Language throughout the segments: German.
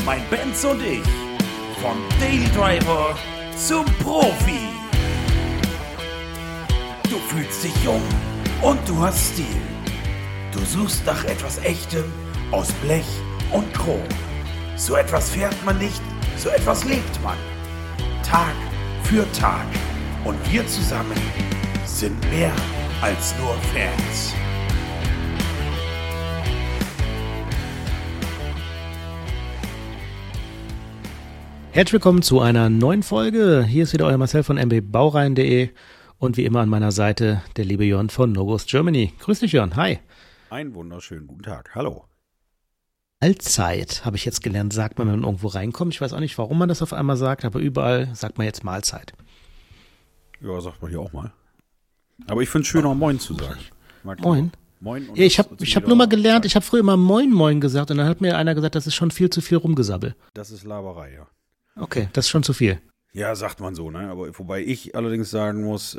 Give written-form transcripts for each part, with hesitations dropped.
mein Benz und ich. Vom Daily Driver zum Profi. Du fühlst dich jung und du hast Stil. Du suchst nach etwas Echtem aus Blech und Chrom. So etwas fährt man nicht, so etwas lebt man. Tag für Tag. Und wir zusammen sind mehr als nur Fans. Herzlich willkommen zu einer neuen Folge. Hier ist wieder euer Marcel von mbaureihen.de und wie immer an meiner Seite der liebe Jörn von Novos Germany. Grüß dich, Jörn. Hi. Einen wunderschönen guten Tag. Hallo. Mahlzeit, habe ich jetzt gelernt, sagt man, wenn man irgendwo reinkommt. Ich weiß auch nicht, warum man das auf einmal sagt, aber überall sagt man jetzt Mahlzeit. Ja, sagt man hier auch mal. Aber ich finde es schöner, Moin zu sagen. Moin? Moin. Ja, ich hab nur mal gelernt, ich habe früher immer Moin Moin gesagt und dann hat mir einer gesagt, das ist schon viel zu viel Rumgesabbel. Das ist Laberei, ja. Okay, das ist schon zu viel. Ja, sagt man so, ne? Aber wobei ich allerdings sagen muss,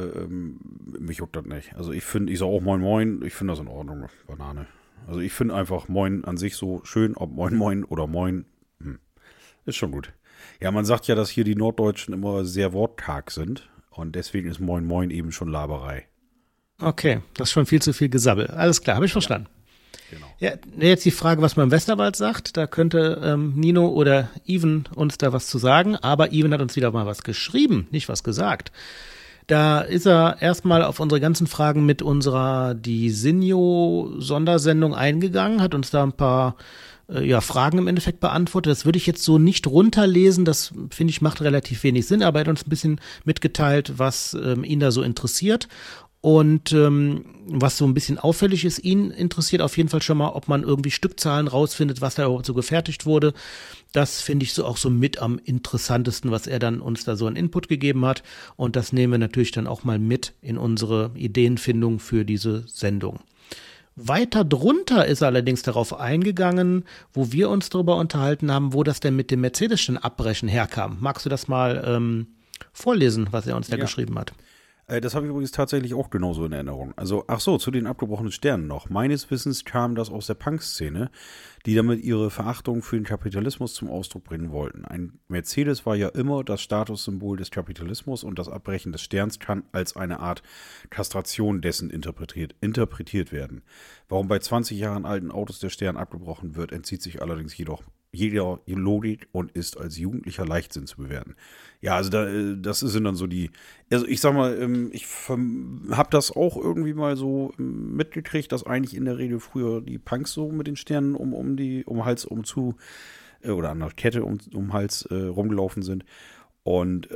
mich juckt das nicht. Also ich sage auch Moin Moin, ich finde das in Ordnung, Banane. Also ich finde einfach Moin an sich so schön, ob Moin Moin oder Moin, ist schon gut. Ja, man sagt ja, dass hier die Norddeutschen immer sehr wortkarg sind und deswegen ist Moin Moin eben schon Laberei. Okay, das ist schon viel zu viel Gesabbel. Alles klar, habe ich verstanden. Ja, genau. Ja, jetzt die Frage, was man im Westerwald sagt. Da könnte Nino oder Even uns da was zu sagen. Aber Even hat uns wieder mal was geschrieben, nicht was gesagt. Da ist er erstmal auf unsere ganzen Fragen mit unserer Disinio-Sondersendung eingegangen, hat uns da ein paar Fragen im Endeffekt beantwortet. Das würde ich jetzt so nicht runterlesen. Das, finde ich, macht relativ wenig Sinn. Aber er hat uns ein bisschen mitgeteilt, was ihn da so interessiert. Und was so ein bisschen auffällig ist, ihn interessiert auf jeden Fall schon mal, ob man irgendwie Stückzahlen rausfindet, was da überhaupt so gefertigt wurde. Das finde ich so auch so mit am interessantesten, was er dann uns da so an Input gegeben hat. Und das nehmen wir natürlich dann auch mal mit in unsere Ideenfindung für diese Sendung. Weiter drunter ist er allerdings darauf eingegangen, wo wir uns darüber unterhalten haben, wo das denn mit dem Mercedes-Abbrechen herkam. Magst du das mal vorlesen, was er uns da geschrieben hat? Das habe ich übrigens tatsächlich auch genauso in Erinnerung. Also, zu den abgebrochenen Sternen noch. Meines Wissens kam das aus der Punk-Szene, die damit ihre Verachtung für den Kapitalismus zum Ausdruck bringen wollten. Ein Mercedes war ja immer das Statussymbol des Kapitalismus und das Abbrechen des Sterns kann als eine Art Kastration dessen interpretiert werden. Warum bei 20 Jahren alten Autos der Stern abgebrochen wird, entzieht sich allerdings jedoch jeder Logik und ist als jugendlicher Leichtsinn zu bewerten. Ja, also das sind dann so die, also ich sag mal, ich habe das auch irgendwie mal so mitgekriegt, dass eigentlich in der Regel früher die Punks so mit den Sternen um Hals oder an der Kette um Hals rumgelaufen sind. Und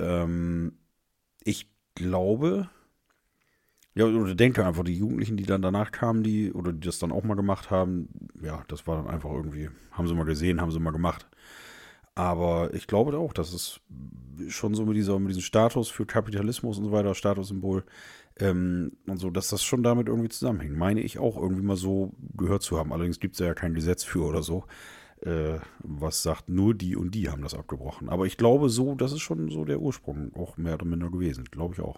ich glaube, ja, oder denke einfach, die Jugendlichen, die dann danach kamen, die das dann auch mal gemacht haben, ja, das war dann einfach irgendwie, haben sie mal gesehen, haben sie mal gemacht. Aber ich glaube auch, dass es schon so mit diesem Status für Kapitalismus und so weiter, Statussymbol und so, dass das schon damit irgendwie zusammenhängt. Meine ich auch irgendwie mal so gehört zu haben. Allerdings gibt es ja kein Gesetz für oder so, was sagt, nur die und die haben das abgebrochen. Aber ich glaube so, das ist schon so der Ursprung auch mehr oder minder gewesen, glaube ich auch.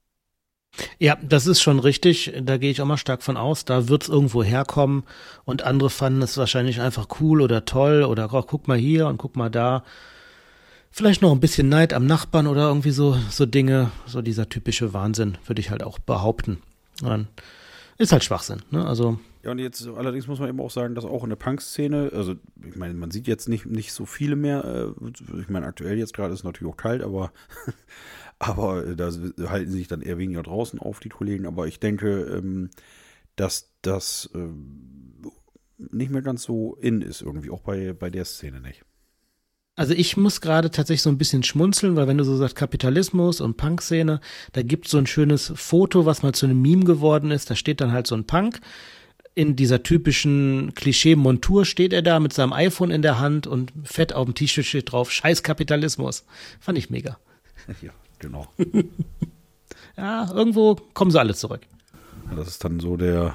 Ja, das ist schon richtig. Da gehe ich auch mal stark von aus. Da wird es irgendwo herkommen und andere fanden es wahrscheinlich einfach cool oder toll oder guck mal hier und guck mal da. Vielleicht noch ein bisschen Neid am Nachbarn oder irgendwie so Dinge, so dieser typische Wahnsinn, würde ich halt auch behaupten. Und ist halt Schwachsinn, ne? Also. Ja, und jetzt allerdings muss man eben auch sagen, dass auch in der Punk-Szene, also ich meine, man sieht jetzt nicht so viele mehr, ich meine, aktuell jetzt gerade ist es natürlich auch kalt, aber da halten sich dann eher weniger draußen auf, die Kollegen. Aber ich denke, dass das nicht mehr ganz so in ist irgendwie, auch bei der Szene nicht. Also ich muss gerade tatsächlich so ein bisschen schmunzeln, weil wenn du so sagst Kapitalismus und Punk-Szene, da gibt es so ein schönes Foto, was mal zu einem Meme geworden ist. Da steht dann halt so ein Punk. In dieser typischen Klischee-Montur steht er da mit seinem iPhone in der Hand und fett auf dem T-Shirt steht drauf, Scheiß Kapitalismus. Fand ich mega. Ja. Genau. Ja, irgendwo kommen sie alle zurück. Ja, das ist dann so der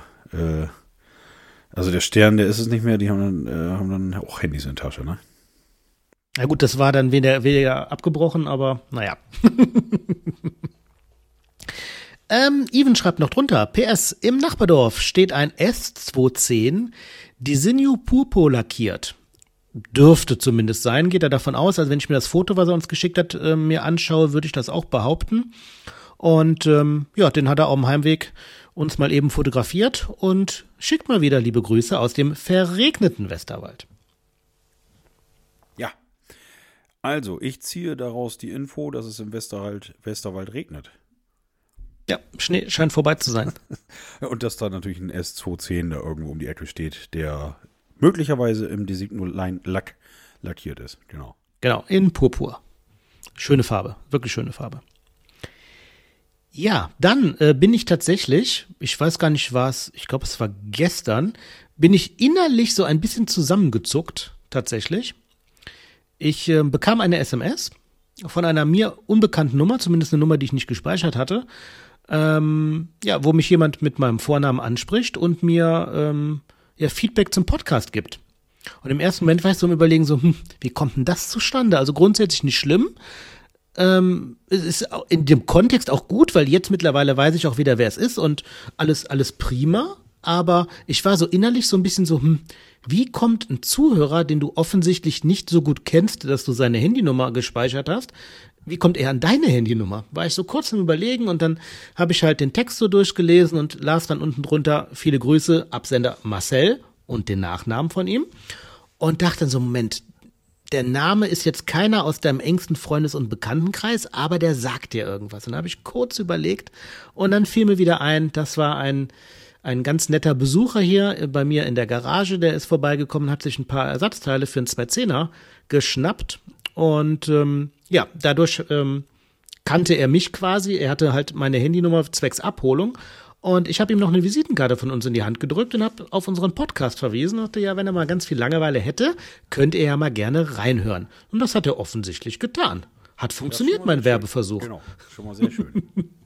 Stern, der ist es nicht mehr, die haben dann auch Handys in der Tasche, ne? Na gut, das war dann weniger abgebrochen, aber naja. Even schreibt noch drunter, PS, im Nachbardorf steht ein S210 Disinio Purpur lackiert. dürfte zumindest sein, geht er davon aus. Also wenn ich mir das Foto, was er uns geschickt hat, mir anschaue, würde ich das auch behaupten. Und ja, den hat er auf dem Heimweg uns mal eben fotografiert und schickt mal wieder liebe Grüße aus dem verregneten Westerwald. Ja, also ich ziehe daraus die Info, dass es im Westerwald regnet. Ja, Schnee scheint vorbei zu sein. Und dass da natürlich ein S210 da irgendwo um die Ecke steht, der möglicherweise im Designo-Lack lackiert ist. Genau, in Purpur. Schöne Farbe, wirklich schöne Farbe. Ja, dann bin ich tatsächlich, ich weiß gar nicht was, ich glaube es war gestern, bin ich innerlich so ein bisschen zusammengezuckt, tatsächlich. Ich bekam eine SMS von einer mir unbekannten Nummer, zumindest eine Nummer, die ich nicht gespeichert hatte, ja, wo mich jemand mit meinem Vornamen anspricht und mir ja, Feedback zum Podcast gibt. Und im ersten Moment war ich so im Überlegen so, wie kommt denn das zustande? Also grundsätzlich nicht schlimm. Es ist in dem Kontext auch gut, weil jetzt mittlerweile weiß ich auch wieder, wer es ist und alles prima. Aber ich war so innerlich so ein bisschen so, wie kommt ein Zuhörer, den du offensichtlich nicht so gut kennst, dass du seine Handynummer gespeichert hast, wie kommt er an deine Handynummer? War ich so kurz im Überlegen und dann habe ich halt den Text so durchgelesen und las dann unten drunter, viele Grüße, Absender Marcel und den Nachnamen von ihm und dachte dann so, Moment, der Name ist jetzt keiner aus deinem engsten Freundes- und Bekanntenkreis, aber der sagt dir irgendwas. Und dann habe ich kurz überlegt und dann fiel mir wieder ein, das war ein ganz netter Besucher hier bei mir in der Garage, der ist vorbeigekommen, hat sich ein paar Ersatzteile für einen 210er geschnappt und ja, dadurch kannte er mich quasi, er hatte halt meine Handynummer zwecks Abholung und ich habe ihm noch eine Visitenkarte von uns in die Hand gedrückt und habe auf unseren Podcast verwiesen und dachte, ja, wenn er mal ganz viel Langeweile hätte, könnte er ja mal gerne reinhören. Und das hat er offensichtlich getan. Hat funktioniert, mein Werbeversuch. Genau, schon mal sehr schön.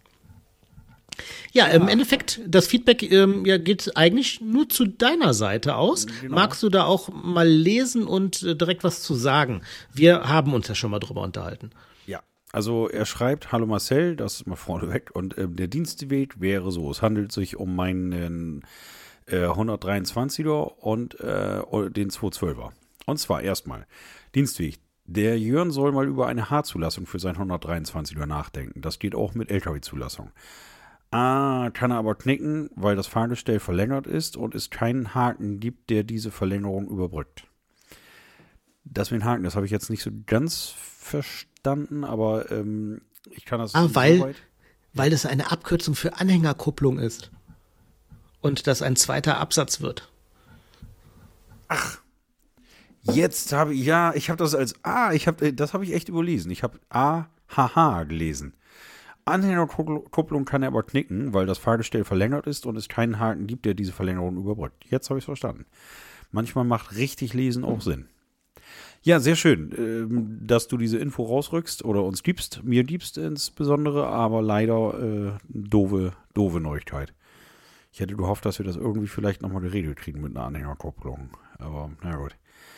Ja, im Endeffekt, das Feedback ja, geht eigentlich nur zu deiner Seite aus. Genau. Magst du da auch mal lesen und direkt was zu sagen? Wir haben uns ja schon mal drüber unterhalten. Ja, also er schreibt, hallo Marcel, das ist mal vorneweg. Und der Dienstweg wäre so, es handelt sich um meinen 123er und den 212er. Und zwar erstmal, Dienstweg. Der Jörn soll mal über eine H-Zulassung für sein 123er nachdenken. Das geht auch mit LKW-Zulassung. Kann er aber knicken, weil das Fahrgestell verlängert ist und es keinen Haken gibt, der diese Verlängerung überbrückt. Das mit dem Haken, das habe ich jetzt nicht so ganz verstanden, aber ich kann das weil es eine Abkürzung für Anhängerkupplung ist und das ein zweiter Absatz wird. Ach, jetzt habe ich, ja, ich habe das als das habe ich echt überlesen. Ich habe AHH gelesen. Anhängerkupplung kann er aber knicken, weil das Fahrgestell verlängert ist und es keinen Haken gibt, der diese Verlängerung überbrückt. Jetzt habe ich es verstanden. Manchmal macht richtig Lesen auch Sinn. Ja, sehr schön, dass du diese Info rausrückst oder uns gibst, mir gibst insbesondere, aber leider doofe Neuigkeit. Ich hätte gehofft, dass wir das irgendwie vielleicht nochmal geregelt kriegen mit einer Anhängerkupplung. Aber na gut.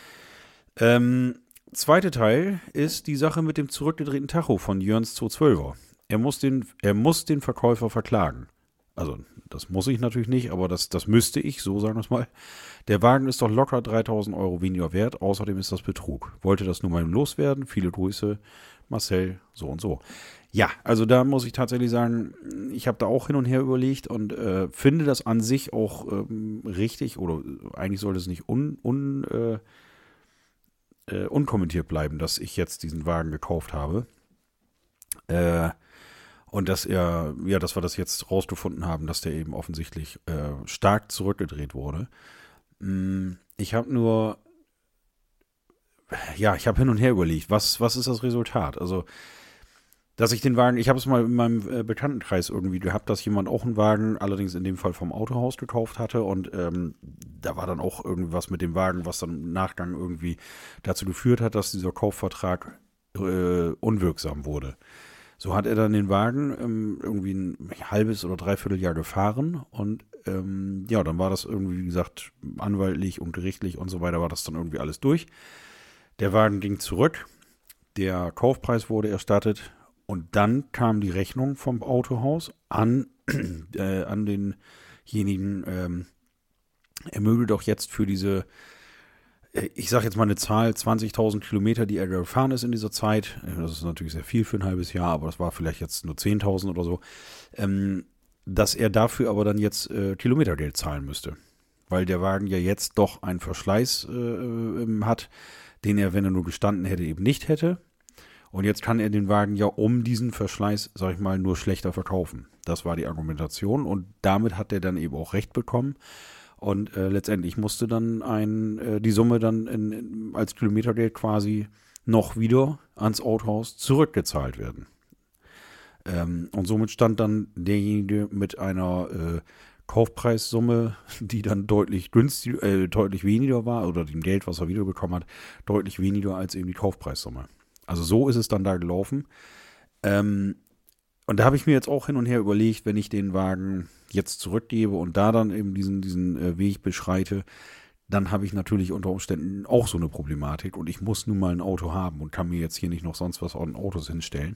Zweiter Teil ist die Sache mit dem zurückgedrehten Tacho von Jörns 212er. Er muss den Verkäufer verklagen. Also, das muss ich natürlich nicht, aber das müsste ich, so sagen wir es mal. Der Wagen ist doch locker 3.000 Euro weniger wert, außerdem ist das Betrug. Wollte das nur mal loswerden. Viele Grüße, Marcel, so und so. Ja, also da muss ich tatsächlich sagen, ich habe da auch hin und her überlegt und finde das an sich auch richtig oder eigentlich sollte es nicht unkommentiert bleiben, dass ich jetzt diesen Wagen gekauft habe. Und dass wir das jetzt rausgefunden haben, dass der eben offensichtlich stark zurückgedreht wurde. Ich habe hin und her überlegt, was ist das Resultat? Also, dass ich den Wagen, ich habe es mal in meinem Bekanntenkreis irgendwie gehabt, dass jemand auch einen Wagen, allerdings in dem Fall vom Autohaus gekauft hatte und da war dann auch irgendwas mit dem Wagen, was dann im Nachgang irgendwie dazu geführt hat, dass dieser Kaufvertrag unwirksam wurde. So hat er dann den Wagen irgendwie ein halbes oder dreiviertel Jahr gefahren und dann war das irgendwie, wie gesagt, anwaltlich und gerichtlich und so weiter war das dann irgendwie alles durch. Der Wagen ging zurück, der Kaufpreis wurde erstattet und dann kam die Rechnung vom Autohaus an denjenigen, er möge doch jetzt für diese ich sage jetzt mal eine Zahl, 20.000 Kilometer, die er gefahren ist in dieser Zeit. Das ist natürlich sehr viel für ein halbes Jahr, aber das war vielleicht jetzt nur 10.000 oder so. Dass er dafür aber dann jetzt Kilometergeld zahlen müsste. Weil der Wagen ja jetzt doch einen Verschleiß hat, den er, wenn er nur gestanden hätte, eben nicht hätte. Und jetzt kann er den Wagen ja um diesen Verschleiß, sag ich mal, nur schlechter verkaufen. Das war die Argumentation und damit hat er dann eben auch Recht bekommen. Und letztendlich musste dann die Summe dann als Kilometergeld quasi noch wieder ans Autohaus zurückgezahlt werden. Und somit stand dann derjenige mit einer Kaufpreissumme, die dann deutlich weniger war, oder dem Geld, was er wiederbekommen hat, deutlich weniger als eben die Kaufpreissumme. Also so ist es dann da gelaufen. Und da habe ich mir jetzt auch hin und her überlegt, wenn ich den Wagen jetzt zurückgebe und da dann eben diesen Weg beschreite, dann habe ich natürlich unter Umständen auch so eine Problematik und ich muss nun mal ein Auto haben und kann mir jetzt hier nicht noch sonst was an Autos hinstellen.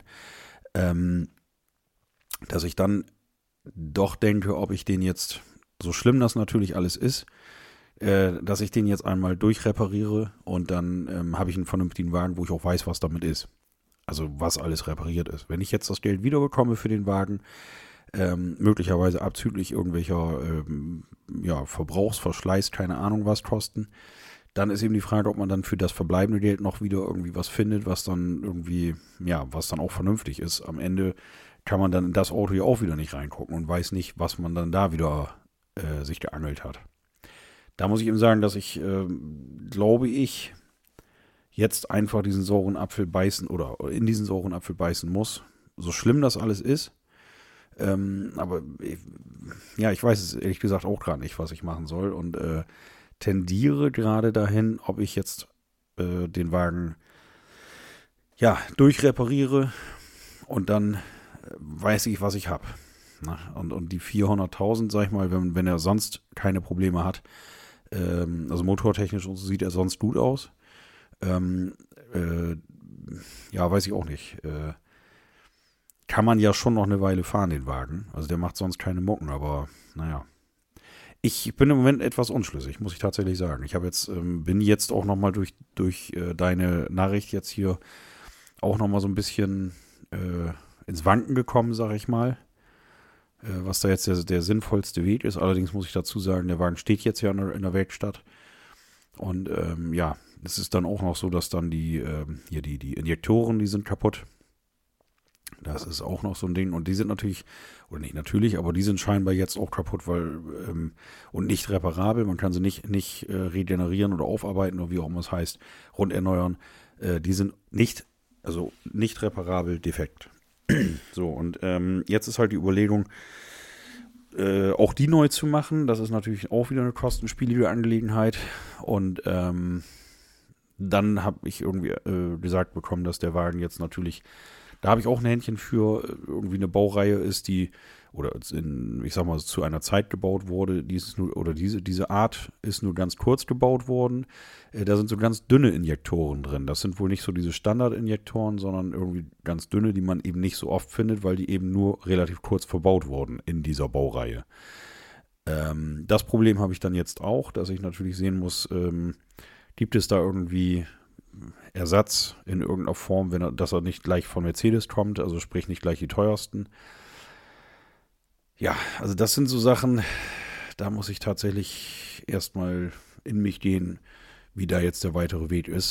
Dass ich dann doch denke, ob ich den jetzt, so schlimm das natürlich alles ist, dass ich den jetzt einmal durchrepariere und dann habe ich einen vernünftigen Wagen, wo ich auch weiß, was damit ist. Also was alles repariert ist. Wenn ich jetzt das Geld wiederbekomme für den Wagen, möglicherweise abzüglich irgendwelcher Verbrauchsverschleiß, keine Ahnung was kosten, dann ist eben die Frage, ob man dann für das verbleibende Geld noch wieder irgendwie was findet, was dann irgendwie, was dann auch vernünftig ist. Am Ende kann man dann in das Auto ja auch wieder nicht reingucken und weiß nicht, was man dann da wieder sich geangelt hat. Da muss ich eben sagen, dass ich, glaube ich, jetzt einfach diesen sauren Apfel beißen oder in diesen sauren Apfel beißen muss. So schlimm das alles ist. Aber ich weiß es ehrlich gesagt auch gerade nicht, was ich machen soll und tendiere gerade dahin, ob ich jetzt den Wagen durchrepariere und dann weiß ich, was ich habe. Und die 400.000, sag ich mal, wenn er sonst keine Probleme hat, also motortechnisch sieht er sonst gut aus. Weiß ich auch nicht. Kann man ja schon noch eine Weile fahren, den Wagen. Also der macht sonst keine Mucken, aber naja. Ich bin im Moment etwas unschlüssig, muss ich tatsächlich sagen. Ich bin jetzt auch nochmal durch deine Nachricht jetzt hier auch nochmal so ein bisschen ins Wanken gekommen, sag ich mal. Was da jetzt der sinnvollste Weg ist. Allerdings muss ich dazu sagen, der Wagen steht jetzt ja in der Werkstatt. Und es ist dann auch noch so, dass dann die Injektoren, die sind kaputt. Das ist auch noch so ein Ding. Und die sind natürlich, oder nicht natürlich, aber die sind scheinbar jetzt auch kaputt, weil und nicht reparabel. Man kann sie nicht regenerieren oder aufarbeiten oder wie auch immer es heißt, rund erneuern. Die sind nicht reparabel defekt. So, und jetzt ist halt die Überlegung, auch die neu zu machen. Das ist natürlich auch wieder eine kostenspielige Angelegenheit. Und dann habe ich irgendwie gesagt bekommen, dass der Wagen jetzt natürlich, da habe ich auch ein Händchen für, irgendwie eine Baureihe ist, die, oder ich sag mal, zu einer Zeit gebaut wurde, diese Art ist nur ganz kurz gebaut worden. Da sind so ganz dünne Injektoren drin. Das sind wohl nicht so diese Standardinjektoren, sondern irgendwie ganz dünne, die man eben nicht so oft findet, weil die eben nur relativ kurz verbaut wurden in dieser Baureihe. Das Problem habe ich dann jetzt auch, dass ich natürlich sehen muss, gibt es da irgendwie Ersatz in irgendeiner Form, dass er nicht gleich von Mercedes kommt, also sprich nicht gleich die teuersten. Ja, also das sind so Sachen, da muss ich tatsächlich erstmal in mich gehen, wie da jetzt der weitere Weg ist.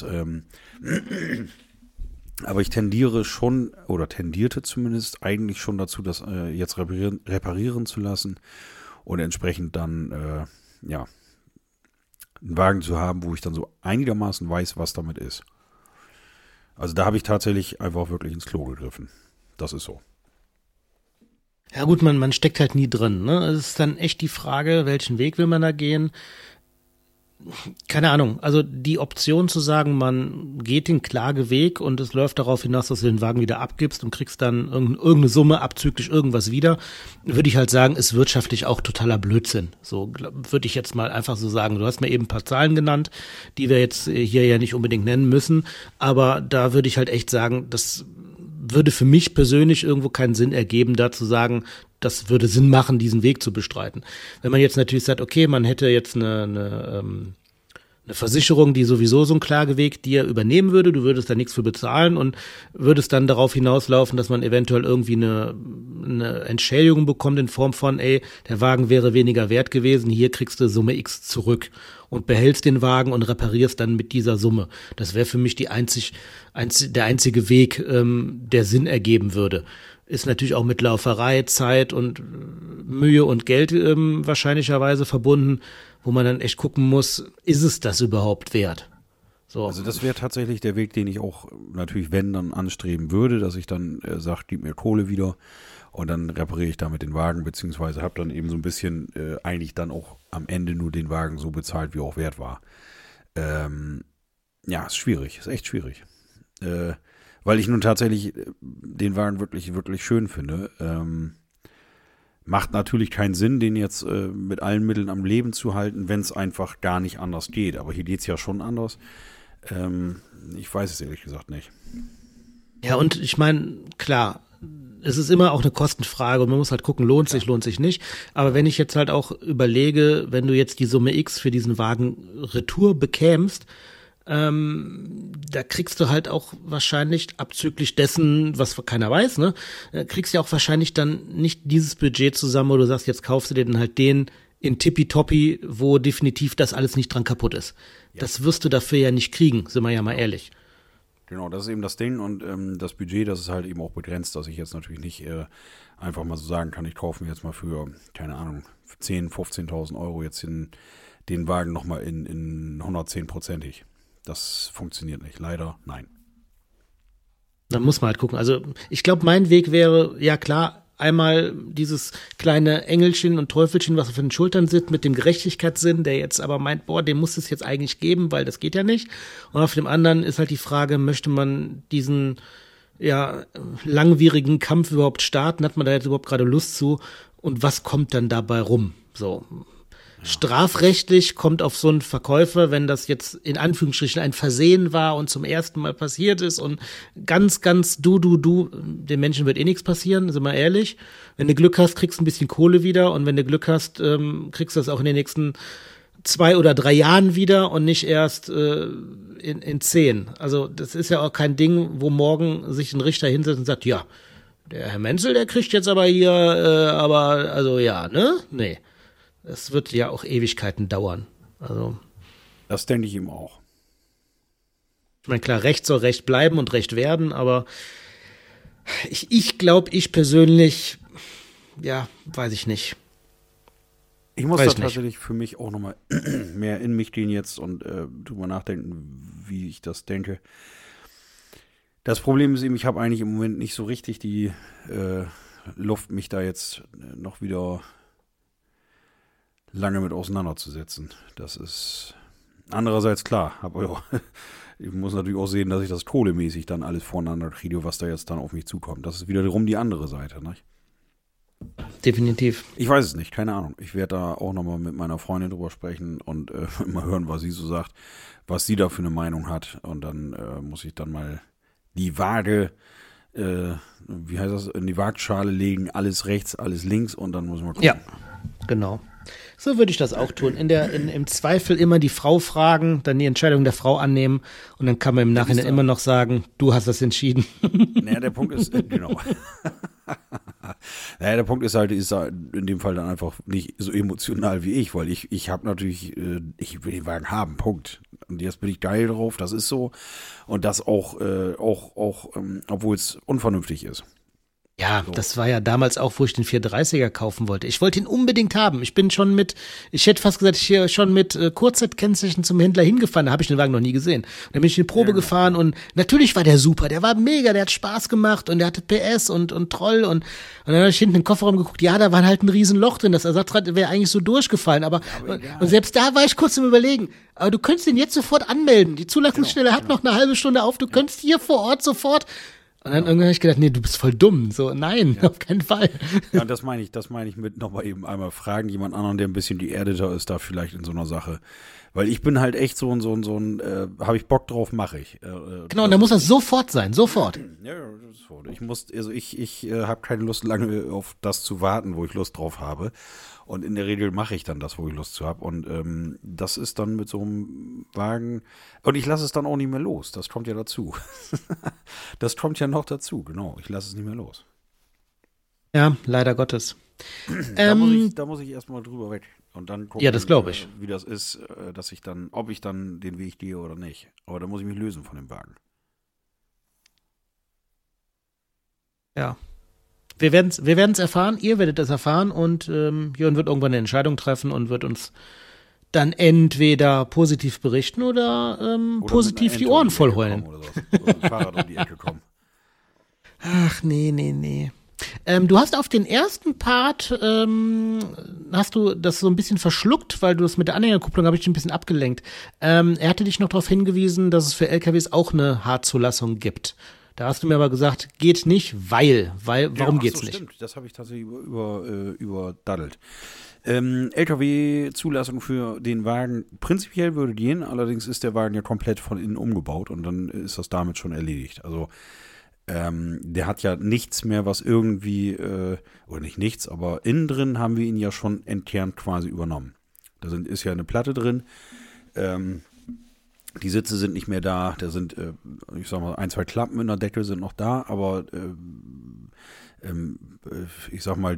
Aber ich tendierte zumindest eigentlich schon dazu, das jetzt reparieren zu lassen und entsprechend dann, einen Wagen zu haben, wo ich dann so einigermaßen weiß, was damit ist. Also da habe ich tatsächlich einfach wirklich ins Klo gegriffen. Das ist so. Ja gut, man steckt halt nie drin, ne? Es ist dann echt die Frage, welchen Weg will man da gehen? Keine Ahnung, also die Option zu sagen, man geht den Klageweg und es läuft darauf hinaus, dass du den Wagen wieder abgibst und kriegst dann irgendeine Summe abzüglich irgendwas wieder, würde ich halt sagen, ist wirtschaftlich auch totaler Blödsinn. So würde ich jetzt mal einfach so sagen. Du hast mir eben ein paar Zahlen genannt, die wir jetzt hier ja nicht unbedingt nennen müssen, aber da würde ich halt echt sagen, das würde für mich persönlich irgendwo keinen Sinn ergeben, da zu sagen, das würde Sinn machen, diesen Weg zu bestreiten. Wenn man jetzt natürlich sagt, okay, man hätte jetzt eine eine Versicherung, die sowieso so einen Klageweg dir übernehmen würde, du würdest da nichts für bezahlen und würdest dann darauf hinauslaufen, dass man eventuell irgendwie eine Entschädigung bekommt in Form von, ey, der Wagen wäre weniger wert gewesen, hier kriegst du Summe X zurück und behältst den Wagen und reparierst dann mit dieser Summe. Das wäre für mich der einzige Weg, der Sinn ergeben würde. Ist natürlich auch mit Lauferei, Zeit und Mühe und Geld wahrscheinlicherweise verbunden, wo man dann echt gucken muss, ist es das überhaupt wert? So. Also das wäre tatsächlich der Weg, den ich auch natürlich, wenn, dann anstreben würde, dass ich dann sage, gib mir Kohle wieder und dann repariere ich damit den Wagen, beziehungsweise habe dann eben so ein bisschen eigentlich dann auch am Ende nur den Wagen so bezahlt, wie er auch wert war. Ja, ist schwierig, ist echt schwierig. Weil ich nun tatsächlich den Wagen wirklich, wirklich schön finde. Macht natürlich keinen Sinn, den jetzt mit allen Mitteln am Leben zu halten, wenn es einfach gar nicht anders geht. Aber hier geht es ja schon anders. Ich weiß es ehrlich gesagt nicht. Ja, und ich meine, klar, es ist immer auch eine Kostenfrage und man muss halt gucken, lohnt sich nicht. Aber wenn ich jetzt halt auch überlege, wenn du jetzt die Summe X für diesen Wagen Retour bekämst, da kriegst du halt auch wahrscheinlich abzüglich dessen, was keiner weiß, ne, kriegst ja auch wahrscheinlich dann nicht dieses Budget zusammen, wo du sagst, jetzt kaufst du dir dann halt den in Tippitoppi, wo definitiv das alles nicht dran kaputt ist. Ja. Das wirst du dafür ja nicht kriegen, sind wir ja mal ehrlich. Genau, das ist eben das Ding und das Budget, das ist halt eben auch begrenzt, dass ich jetzt natürlich nicht einfach mal so sagen kann, ich kaufe mir jetzt mal für, keine Ahnung, 10.000, 15.000 Euro jetzt den Wagen nochmal in 110%ig. Das funktioniert nicht. Leider, nein. Da muss man halt gucken. Also ich glaube, mein Weg wäre, ja klar, einmal dieses kleine Engelchen und Teufelchen, was auf den Schultern sitzt, mit dem Gerechtigkeitssinn, der jetzt aber meint, boah, dem muss es jetzt eigentlich geben, weil das geht ja nicht. Und auf dem anderen ist halt die Frage, möchte man diesen langwierigen Kampf überhaupt starten? Hat man da jetzt überhaupt gerade Lust zu? Und was kommt dann dabei rum? So. Strafrechtlich kommt auf so einen Verkäufer, wenn das jetzt in Anführungsstrichen ein Versehen war und zum ersten Mal passiert ist und ganz, ganz dem Menschen wird eh nichts passieren, sind wir ehrlich. Wenn du Glück hast, kriegst du ein bisschen Kohle wieder und wenn du Glück hast, kriegst du das auch in den nächsten 2 oder 3 Jahren wieder und nicht erst in 10. Also das ist ja auch kein Ding, wo morgen sich ein Richter hinsetzt und sagt, ja, der Herr Menzel, der kriegt jetzt aber hier, Nee. Es wird ja auch Ewigkeiten dauern. Also das denke ich ihm auch. Ich meine, klar, Recht soll Recht bleiben und Recht werden, aber ich glaube, ich persönlich, ja, weiß ich nicht. Ich muss da tatsächlich für mich auch nochmal mehr in mich gehen jetzt und drüber nachdenken, wie ich das denke. Das Problem ist eben, ich habe eigentlich im Moment nicht so richtig die Luft, mich da jetzt noch wieder lange mit auseinanderzusetzen. Das ist andererseits klar, aber ich muss natürlich auch sehen, dass ich das kohlemäßig dann alles voneinander kriege, was da jetzt dann auf mich zukommt. Das ist wiederum die andere Seite, ne? Definitiv. Ich weiß es nicht, keine Ahnung. Ich werde da auch nochmal mit meiner Freundin drüber sprechen und mal hören, was sie so sagt, was sie da für eine Meinung hat. Und dann muss ich dann mal die Waage, wie heißt das, in die Waagschale legen, alles rechts, alles links und dann muss man gucken. Ja, genau. So würde ich das auch tun. Im Zweifel immer die Frau fragen, dann die Entscheidung der Frau annehmen und dann kann man im Nachhinein immer noch sagen, du hast das entschieden. Naja, der Punkt ist, genau. Naja, der Punkt ist halt in dem Fall dann einfach nicht so emotional wie ich, weil ich habe natürlich, ich will den Wagen haben, Punkt. Und jetzt bin ich geil drauf, das ist so. Und das auch obwohl es unvernünftig ist. Ja, so. Das war ja damals auch, wo ich den 430er kaufen wollte. Ich wollte ihn unbedingt haben. Ich hätte fast gesagt, schon mit Kurzzeitkennzeichen zum Händler hingefahren. Da habe ich den Wagen noch nie gesehen. Und dann bin ich in die Probe gefahren und natürlich war der super. Der war mega, der hat Spaß gemacht und der hatte PS und Troll und dann habe ich hinten in den Kofferraum geguckt. Ja, da war halt ein Riesenloch drin. Das Ersatzrad wäre eigentlich so durchgefallen. Aber und selbst da war ich kurz im Überlegen. Aber du könntest ihn jetzt sofort anmelden. Die Zulassungsstelle hat noch eine halbe Stunde auf. Du könntest hier vor Ort sofort. Und dann irgendwann habe ich gedacht, nee, du bist voll dumm. So, nein, auf keinen Fall. Ja, und das meine ich mit nochmal eben einmal fragen, jemand anderen, der ein bisschen geerdeter ist, da vielleicht in so einer Sache. Weil ich bin halt echt so ein habe ich Bock drauf, mache ich. Genau, und dann muss das sofort sein, sofort. Ja, das ist so. Ich habe keine Lust, lange auf das zu warten, wo ich Lust drauf habe. Und in der Regel mache ich dann das, wo ich Lust zu habe. Und das ist dann mit so einem Wagen. Und ich lasse es dann auch nicht mehr los. Das kommt ja dazu. Das kommt ja noch dazu, genau. Ich lasse es nicht mehr los. Ja, leider Gottes. Da muss ich erstmal drüber weg. Und dann gucken, Ja, das glaube ich. Wie das ist, ob ich dann den Weg gehe oder nicht. Aber da muss ich mich lösen von dem Wagen. Ja. Wir werden's erfahren, ihr werdet es erfahren und Jörn wird irgendwann eine Entscheidung treffen und wird uns dann entweder positiv berichten oder positiv die Ohren voll heulen. Oder ein Fahrrad um die Ecke kommen. Ach, nee. Du hast auf den ersten Part, hast du das so ein bisschen verschluckt, weil du das mit der Anhängerkupplung habe ich dich ein bisschen abgelenkt. Er hatte dich noch darauf hingewiesen, dass es für LKWs auch eine H-Zulassung gibt. Da hast du mir aber gesagt, geht nicht, warum geht's nicht? Stimmt, das habe ich tatsächlich überdaddelt. LKW-Zulassung für den Wagen, prinzipiell würde gehen, allerdings ist der Wagen ja komplett von innen umgebaut und dann ist das damit schon erledigt. Also der hat ja nichts mehr, was irgendwie, oder nicht nichts, aber innen drin haben wir ihn ja schon entkernt quasi übernommen. Da ist ja eine Platte drin, die Sitze sind nicht mehr da, da sind, ich sag mal, 1, 2 Klappen in der Deckel sind noch da, aber ich sag mal,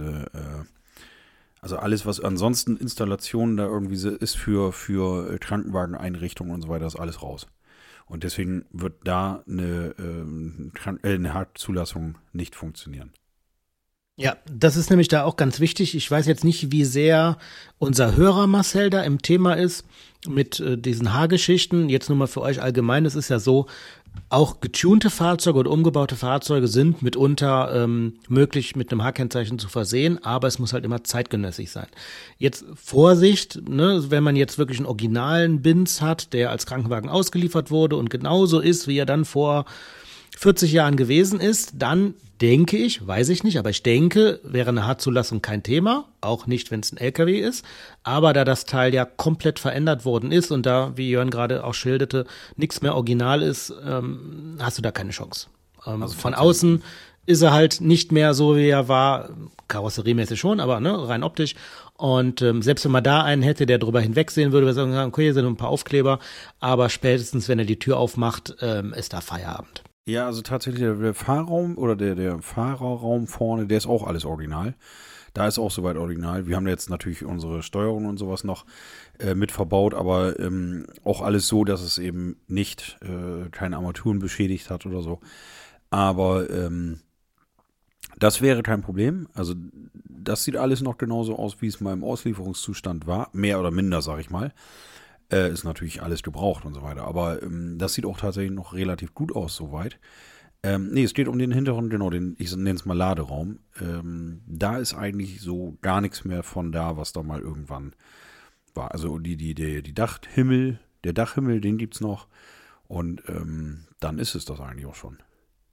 also alles, was ansonsten Installationen da irgendwie ist für Krankenwageneinrichtungen und so weiter, ist alles raus. Und deswegen wird da eine H-Zulassung nicht funktionieren. Ja, das ist nämlich da auch ganz wichtig. Ich weiß jetzt nicht, wie sehr unser Hörer Marcel da im Thema ist mit diesen H-Geschichten. Jetzt nur mal für euch allgemein. Es ist ja so, auch getunte Fahrzeuge oder umgebaute Fahrzeuge sind mitunter möglich mit einem H-Kennzeichen zu versehen, aber es muss halt immer zeitgenössig sein. Jetzt Vorsicht, ne, wenn man jetzt wirklich einen originalen Binz hat, der als Krankenwagen ausgeliefert wurde und genauso ist, wie er dann vor 40 Jahren gewesen ist, dann denke ich, weiß ich nicht, aber ich denke, wäre eine H-Zulassung kein Thema, auch nicht, wenn es ein LKW ist, aber da das Teil ja komplett verändert worden ist und da, wie Jörn gerade auch schilderte, nichts mehr original ist, hast du da keine Chance. Also von außen ist er halt nicht mehr so, wie er war, karosseriemäßig schon, aber ne, rein optisch. Und selbst wenn man da einen hätte, der drüber hinwegsehen würde, würde sagen, okay, hier sind ein paar Aufkleber, aber spätestens, wenn er die Tür aufmacht, ist da Feierabend. Ja, also tatsächlich der Fahrraum oder der Fahrerraum vorne, der ist auch alles original. Da ist auch soweit original. Wir haben jetzt natürlich unsere Steuerung und sowas noch mit verbaut, aber auch alles so, dass es eben nicht keine Armaturen beschädigt hat oder so. Aber das wäre kein Problem. Also das sieht alles noch genauso aus, wie es mal im Auslieferungszustand war. Mehr oder minder, sag ich mal. Ist natürlich alles gebraucht und so weiter. Aber das sieht auch tatsächlich noch relativ gut aus, soweit. Nee, es geht um den hinteren, genau, ich nenne es mal Laderaum. Da ist eigentlich so gar nichts mehr von da, was da mal irgendwann war. Also der Dachhimmel, den gibt's noch. Und dann ist es das eigentlich auch schon.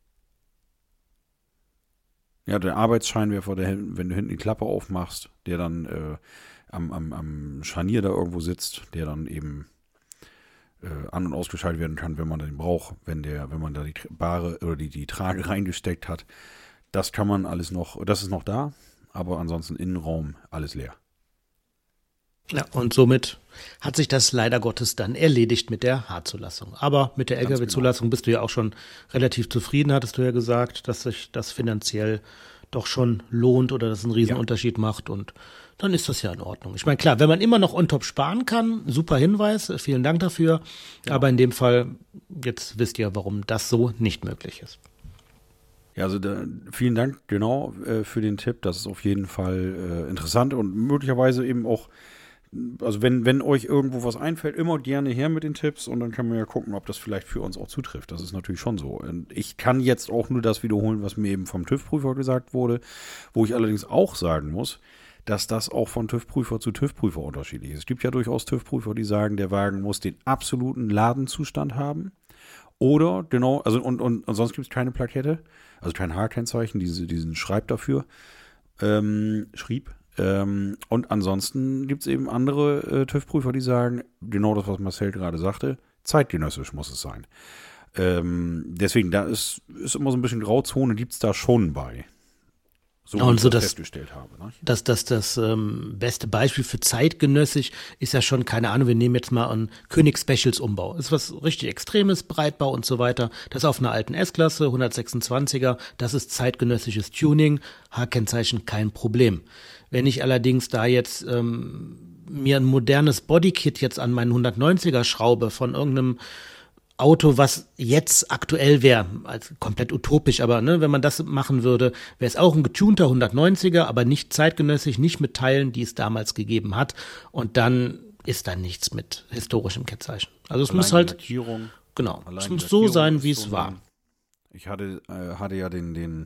Ja, der Arbeitsscheinwerfer, wenn du hinten die Klappe aufmachst, der dann am Scharnier da irgendwo sitzt, der dann eben an- und ausgeschaltet werden kann, wenn man den braucht, wenn man da die Bahre oder die Trage reingesteckt hat. Das kann man alles noch, das ist noch da, aber ansonsten Innenraum alles leer. Ja, und somit hat sich das leider Gottes dann erledigt mit der H-Zulassung. Aber mit der LKW-Zulassung bist du ja auch schon relativ zufrieden, hattest du ja gesagt, dass sich das finanziell doch schon lohnt oder das einen Riesenunterschied macht und dann ist das ja in Ordnung. Ich meine, klar, wenn man immer noch on top sparen kann, super Hinweis, vielen Dank dafür. Ja. Aber in dem Fall, jetzt wisst ihr, warum das so nicht möglich ist. Ja, also vielen Dank genau für den Tipp. Das ist auf jeden Fall interessant und möglicherweise eben auch, also wenn euch irgendwo was einfällt, immer gerne her mit den Tipps und dann können wir ja gucken, ob das vielleicht für uns auch zutrifft. Das ist natürlich schon so. Und ich kann jetzt auch nur das wiederholen, was mir eben vom TÜV-Prüfer gesagt wurde, wo ich allerdings auch sagen muss, dass das auch von TÜV-Prüfer zu TÜV-Prüfer unterschiedlich ist. Es gibt ja durchaus TÜV-Prüfer, die sagen, der Wagen muss den absoluten Ladenzustand haben. Oder, genau, also und sonst gibt es keine Plakette, also kein H-Kennzeichen, diesen Schreib dafür, Schrieb. Und ansonsten gibt es eben andere TÜV-Prüfer, die sagen, genau das, was Marcel gerade sagte, zeitgenössisch muss es sein. Deswegen, da ist immer so ein bisschen Grauzone, gibt es da schon bei. So Ja, und wie so ich das das, festgestellt habe. Ne? das beste Beispiel für zeitgenössisch ist ja schon, keine Ahnung, wir nehmen jetzt mal einen König-Specials-Umbau. Ist was richtig Extremes, Breitbau und so weiter. Das auf einer alten S-Klasse, 126er, das ist zeitgenössisches Tuning, H-Kennzeichen kein Problem. Wenn ich allerdings da jetzt mir ein modernes Bodykit jetzt an meinen 190er schraube von irgendeinem Auto, was jetzt aktuell wäre, als komplett utopisch, aber ne, wenn man das machen würde, wäre es auch ein getunter 190er, aber nicht zeitgenössisch, nicht mit Teilen, die es damals gegeben hat. Und dann ist da nichts mit historischem Kennzeichen. Also es muss halt, genau, es muss so sein, wie es war. Ich hatte ja den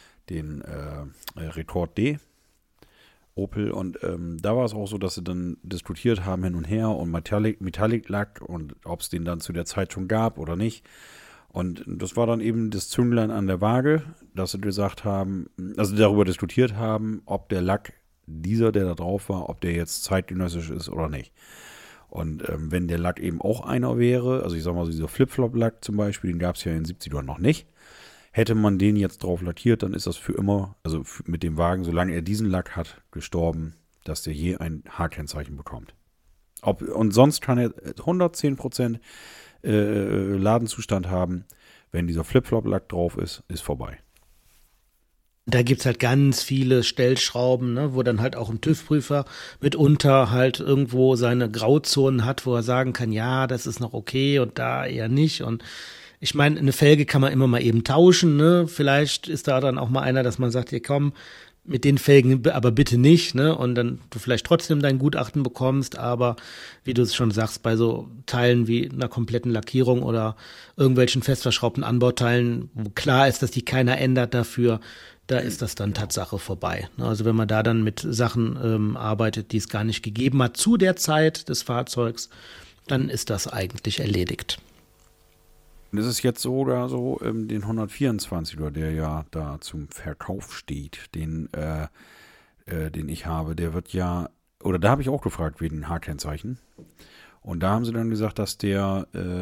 Rekord D, Opel, und da war es auch so, dass sie dann diskutiert haben hin und her und Metallic Lack und ob es den dann zu der Zeit schon gab oder nicht. Und das war dann eben das Zünglein an der Waage, dass sie gesagt haben, also darüber diskutiert haben, ob der Lack, der da drauf war, ob der jetzt zeitgenössisch ist oder nicht. Und wenn der Lack eben auch einer wäre, also ich sag mal so dieser Flip-Flop-Lack zum Beispiel, den gab es ja in den 70ern noch nicht. Hätte man den jetzt drauf lackiert, dann ist das für immer, also mit dem Wagen, solange er diesen Lack hat, gestorben, dass der je ein H-Kennzeichen bekommt. Und sonst kann er 110% Ladenzustand haben. Wenn dieser Flip-Flop-Lack drauf ist, ist vorbei. Da gibt's halt ganz viele Stellschrauben, ne, wo dann halt auch ein TÜV-Prüfer mitunter halt irgendwo seine Grauzonen hat, wo er sagen kann, ja, das ist noch okay und da eher nicht. Und ich meine, eine Felge kann man immer mal eben tauschen, ne? Vielleicht ist da dann auch mal einer, dass man sagt, hier komm, mit den Felgen aber bitte nicht, ne? Und dann du vielleicht trotzdem dein Gutachten bekommst, aber wie du es schon sagst, bei so Teilen wie einer kompletten Lackierung oder irgendwelchen fest verschraubten Anbauteilen, wo klar ist, dass die keiner ändert dafür, da ist das dann Tatsache vorbei. Also wenn man da dann mit Sachen arbeitet, die es gar nicht gegeben hat zu der Zeit des Fahrzeugs, dann ist das eigentlich erledigt. Und es ist jetzt so oder so, den 124er, der ja da zum Verkauf steht, den ich habe, der wird ja, oder da habe ich auch gefragt wegen H-Kennzeichen. Und da haben sie dann gesagt, dass der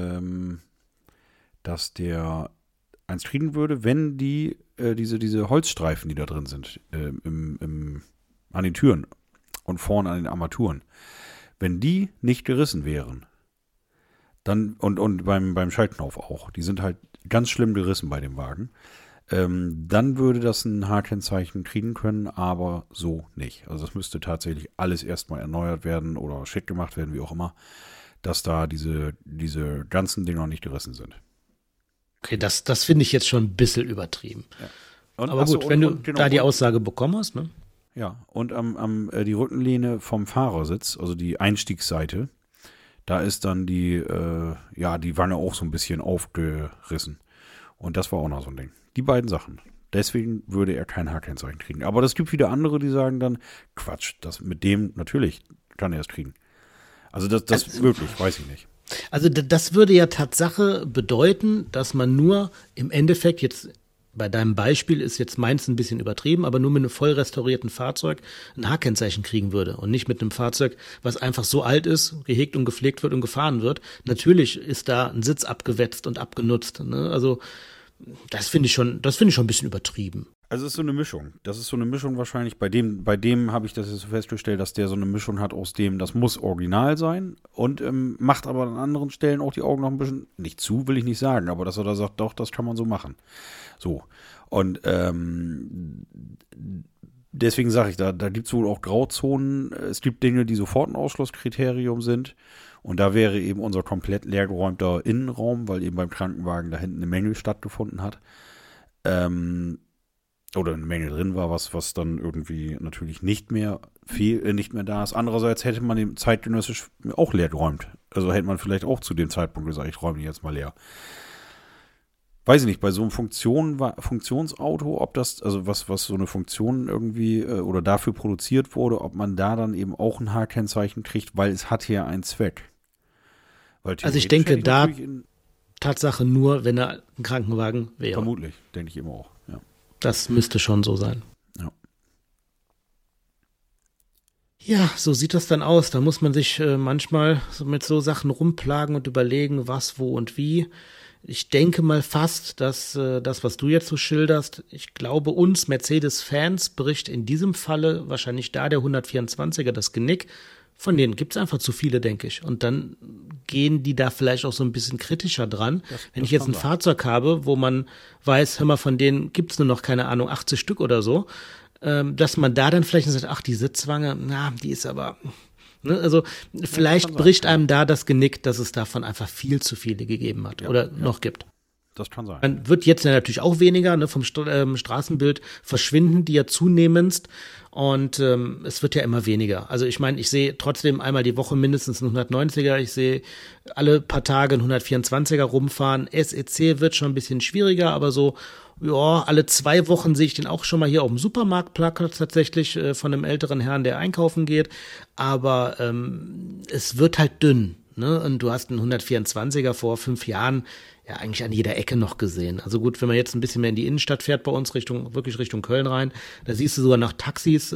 eins kriegen würde, wenn die diese Holzstreifen, die da drin sind, an den Türen und vorne an den Armaturen, wenn die nicht gerissen wären, dann, und beim Schaltknauf auch, die sind halt ganz schlimm gerissen bei dem Wagen, dann würde das ein H-Kennzeichen kriegen können, aber so nicht. Also das müsste tatsächlich alles erstmal erneuert werden oder schick gemacht werden, wie auch immer, dass da diese ganzen Dinger nicht gerissen sind. Okay, das finde ich jetzt schon ein bisschen übertrieben. Ja. Und, aber gut, wenn du da die Aussage bekommen hast, ne? Ja, und die Rückenlehne vom Fahrersitz, also die Einstiegsseite, da ist dann die Wange auch so ein bisschen aufgerissen. Und das war auch noch so ein Ding. Die beiden Sachen. Deswegen würde er kein H-Kennzeichen kriegen. Aber es gibt wieder andere, die sagen dann, Quatsch, das mit dem, natürlich kann er es kriegen. Also das wirklich, weiß ich nicht. Also das würde ja Tatsache bedeuten, dass man nur im Endeffekt jetzt, bei deinem Beispiel ist jetzt meins ein bisschen übertrieben, aber nur mit einem voll restaurierten Fahrzeug ein H-Kennzeichen kriegen würde und nicht mit einem Fahrzeug, was einfach so alt ist, gehegt und gepflegt wird und gefahren wird. Natürlich ist da ein Sitz abgewetzt und abgenutzt, ne? Also das finde ich schon ein bisschen übertrieben. Also es ist so eine Mischung. Das ist so eine Mischung wahrscheinlich. Bei dem habe ich das jetzt so festgestellt, dass der so eine Mischung hat aus dem, das muss original sein und macht aber an anderen Stellen auch die Augen noch ein bisschen, nicht zu, will ich nicht sagen, aber dass er da sagt, doch, das kann man so machen. So. Und deswegen sage ich, da gibt es wohl auch Grauzonen. Es gibt Dinge, die sofort ein Ausschlusskriterium sind. Und da wäre eben unser komplett leergeräumter Innenraum, weil eben beim Krankenwagen da hinten eine Menge stattgefunden hat. Oder eine Menge drin war, was dann irgendwie natürlich nicht mehr da ist. Andererseits hätte man den zeitgenössisch auch leer geräumt. Also hätte man vielleicht auch zu dem Zeitpunkt gesagt, ich räume die jetzt mal leer. Weiß ich nicht, bei so einem Funktionsauto, ob das, also was so eine Funktion irgendwie oder dafür produziert wurde, ob man da dann eben auch ein H-Kennzeichen kriegt, weil es hat ja einen Zweck. Also ich denke da Tatsache nur, wenn er ein Krankenwagen wäre. Vermutlich, denke ich immer auch, ja. Das müsste schon so sein. Ja. Ja, so sieht das dann aus. Da muss man sich manchmal so mit so Sachen rumplagen und überlegen, was, wo und wie. Ich denke mal fast, dass das, was du jetzt so schilderst, ich glaube, uns Mercedes-Fans bricht in diesem Falle wahrscheinlich da der 124er das Genick. Von denen gibt's einfach zu viele, denke ich. Und dann gehen die da vielleicht auch so ein bisschen kritischer dran. Wenn ich jetzt ein Fahrzeug habe, wo man weiß, hör mal, von denen gibt's nur noch, keine Ahnung, 80 Stück oder so, dass man da dann vielleicht sagt, ach, die Sitzwange, na, die ist aber, ne, also vielleicht bricht einem da das Genick, dass es davon einfach viel zu viele gegeben hat oder noch gibt. Das kann sein. Man wird jetzt ja natürlich auch weniger, ne, vom Straßenbild verschwinden die ja zunehmendst und es wird ja immer weniger. Also ich meine, ich sehe trotzdem einmal die Woche mindestens einen 190er, ich sehe alle paar Tage einen 124er rumfahren. SEC wird schon ein bisschen schwieriger, aber so, ja, alle 2 Wochen sehe ich den auch schon mal hier auf dem Supermarktplatz tatsächlich von einem älteren Herrn, der einkaufen geht. Aber es wird halt dünn, ne? Und du hast einen 124er vor 5 Jahren ja eigentlich an jeder Ecke noch gesehen. Also gut, wenn man jetzt ein bisschen mehr in die Innenstadt fährt bei uns, wirklich Richtung Köln rein, da siehst du sogar noch Taxis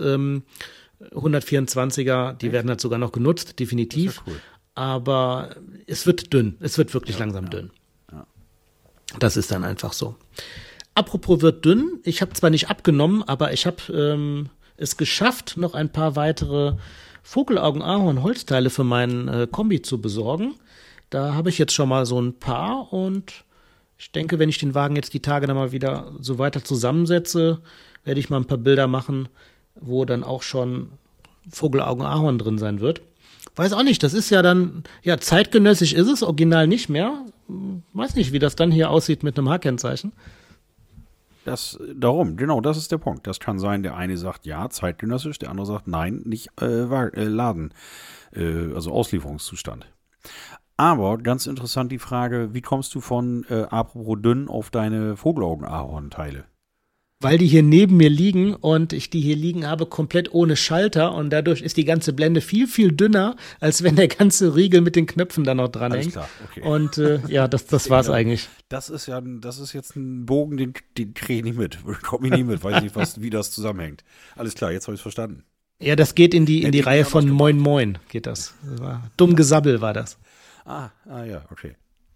124er, die werden halt sogar noch genutzt, definitiv. Das ist ja cool. Aber es wird dünn, es wird wirklich langsam dünn. Ja. Das ist dann einfach so. Apropos wird dünn, ich habe zwar nicht abgenommen, aber ich habe es geschafft, noch ein paar weitere Vogelaugen-Ahorn-Holzteile für meinen Kombi zu besorgen. Da habe ich jetzt schon mal so ein paar und ich denke, wenn ich den Wagen jetzt die Tage dann mal wieder so weiter zusammensetze, werde ich mal ein paar Bilder machen, wo dann auch schon Vogelaugen-Ahorn drin sein wird. Weiß auch nicht, das ist ja dann, ja, zeitgenössisch ist es, original nicht mehr. Weiß nicht, wie das dann hier aussieht mit einem H-Kennzeichen. Darum, genau, das ist der Punkt. Das kann sein, der eine sagt ja, zeitgenössisch, der andere sagt nein, nicht Laden, also Auslieferungszustand. Aber ganz interessant die Frage, wie kommst du von apropos dünn auf deine Vogelaugen-Ahorn-Teile? Weil die hier neben mir liegen und ich die hier liegen habe komplett ohne Schalter und dadurch ist die ganze Blende viel, viel dünner, als wenn der ganze Riegel mit den Knöpfen da noch dran hängt. Alles klar, okay. Und ja, das war's eigentlich. Das ist jetzt ein Bogen, den kriege ich nicht mit. Komme ich nie mit, weiß nicht, wie das zusammenhängt. Alles klar, jetzt habe ich es verstanden. Ja, das geht in die Reihe von Moin Moin, geht das. Dumm Gesabbel war das. Ah, ja, okay.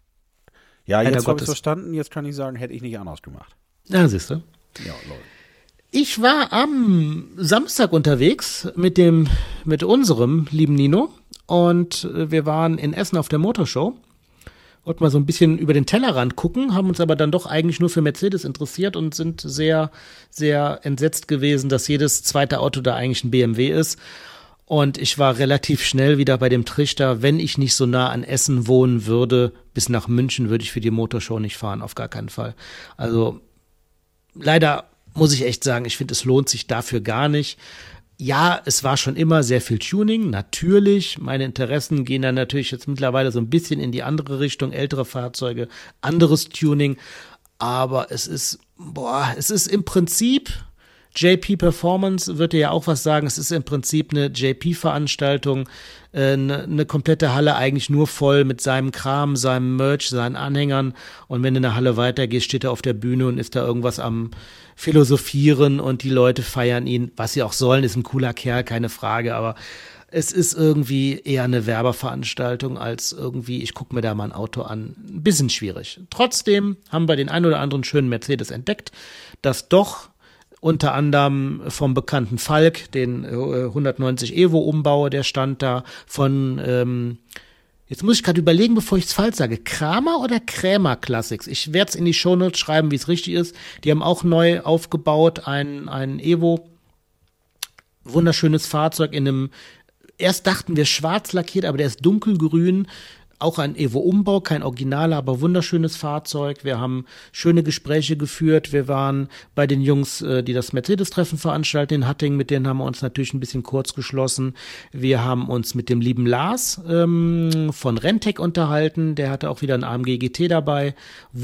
Ja, jetzt habe ich es verstanden, jetzt kann ich sagen, hätte ich nicht anders gemacht. Ja, siehst du. Ja, Leute. Ich war am Samstag unterwegs mit unserem lieben Nino und wir waren in Essen auf der Motorshow. Wollten mal so ein bisschen über den Tellerrand gucken, haben uns aber dann doch eigentlich nur für Mercedes interessiert und sind sehr, sehr entsetzt gewesen, dass jedes zweite Auto da eigentlich ein BMW ist. Und ich war relativ schnell wieder bei dem Trichter, wenn ich nicht so nah an Essen wohnen würde, bis nach München würde ich für die Motorshow nicht fahren, auf gar keinen Fall. Also leider muss ich echt sagen, ich finde, es lohnt sich dafür gar nicht. Ja, es war schon immer sehr viel Tuning, natürlich. Meine Interessen gehen dann natürlich jetzt mittlerweile so ein bisschen in die andere Richtung, ältere Fahrzeuge, anderes Tuning. Aber es ist im Prinzip, JP Performance wird dir ja auch was sagen, es ist im Prinzip eine JP-Veranstaltung, eine komplette Halle eigentlich nur voll mit seinem Kram, seinem Merch, seinen Anhängern und wenn du in der Halle weitergehst, steht er auf der Bühne und ist da irgendwas am Philosophieren und die Leute feiern ihn, was sie auch sollen, ist ein cooler Kerl, keine Frage, aber es ist irgendwie eher eine Werbeveranstaltung als irgendwie, ich gucke mir da mal ein Auto an, ein bisschen schwierig. Trotzdem haben wir den ein oder anderen schönen Mercedes entdeckt, das doch unter anderem vom bekannten Falk, den 190 Evo-Umbau, der stand da, von, jetzt muss ich gerade überlegen, bevor ich es falsch sage, Kramer oder Krämer Classics? Ich werde es in die Shownotes schreiben, wie es richtig ist. Die haben auch neu aufgebaut, ein Evo, wunderschönes Fahrzeug in einem, erst dachten wir schwarz lackiert, aber der ist dunkelgrün. Auch ein Evo-Umbau, kein Originaler, aber wunderschönes Fahrzeug. Wir haben schöne Gespräche geführt. Wir waren bei den Jungs, die das Mercedes-Treffen veranstalten in Hattingen. Mit denen haben wir uns natürlich ein bisschen kurz geschlossen. Wir haben uns mit dem lieben Lars von Renntech unterhalten. Der hatte auch wieder ein AMG GT dabei.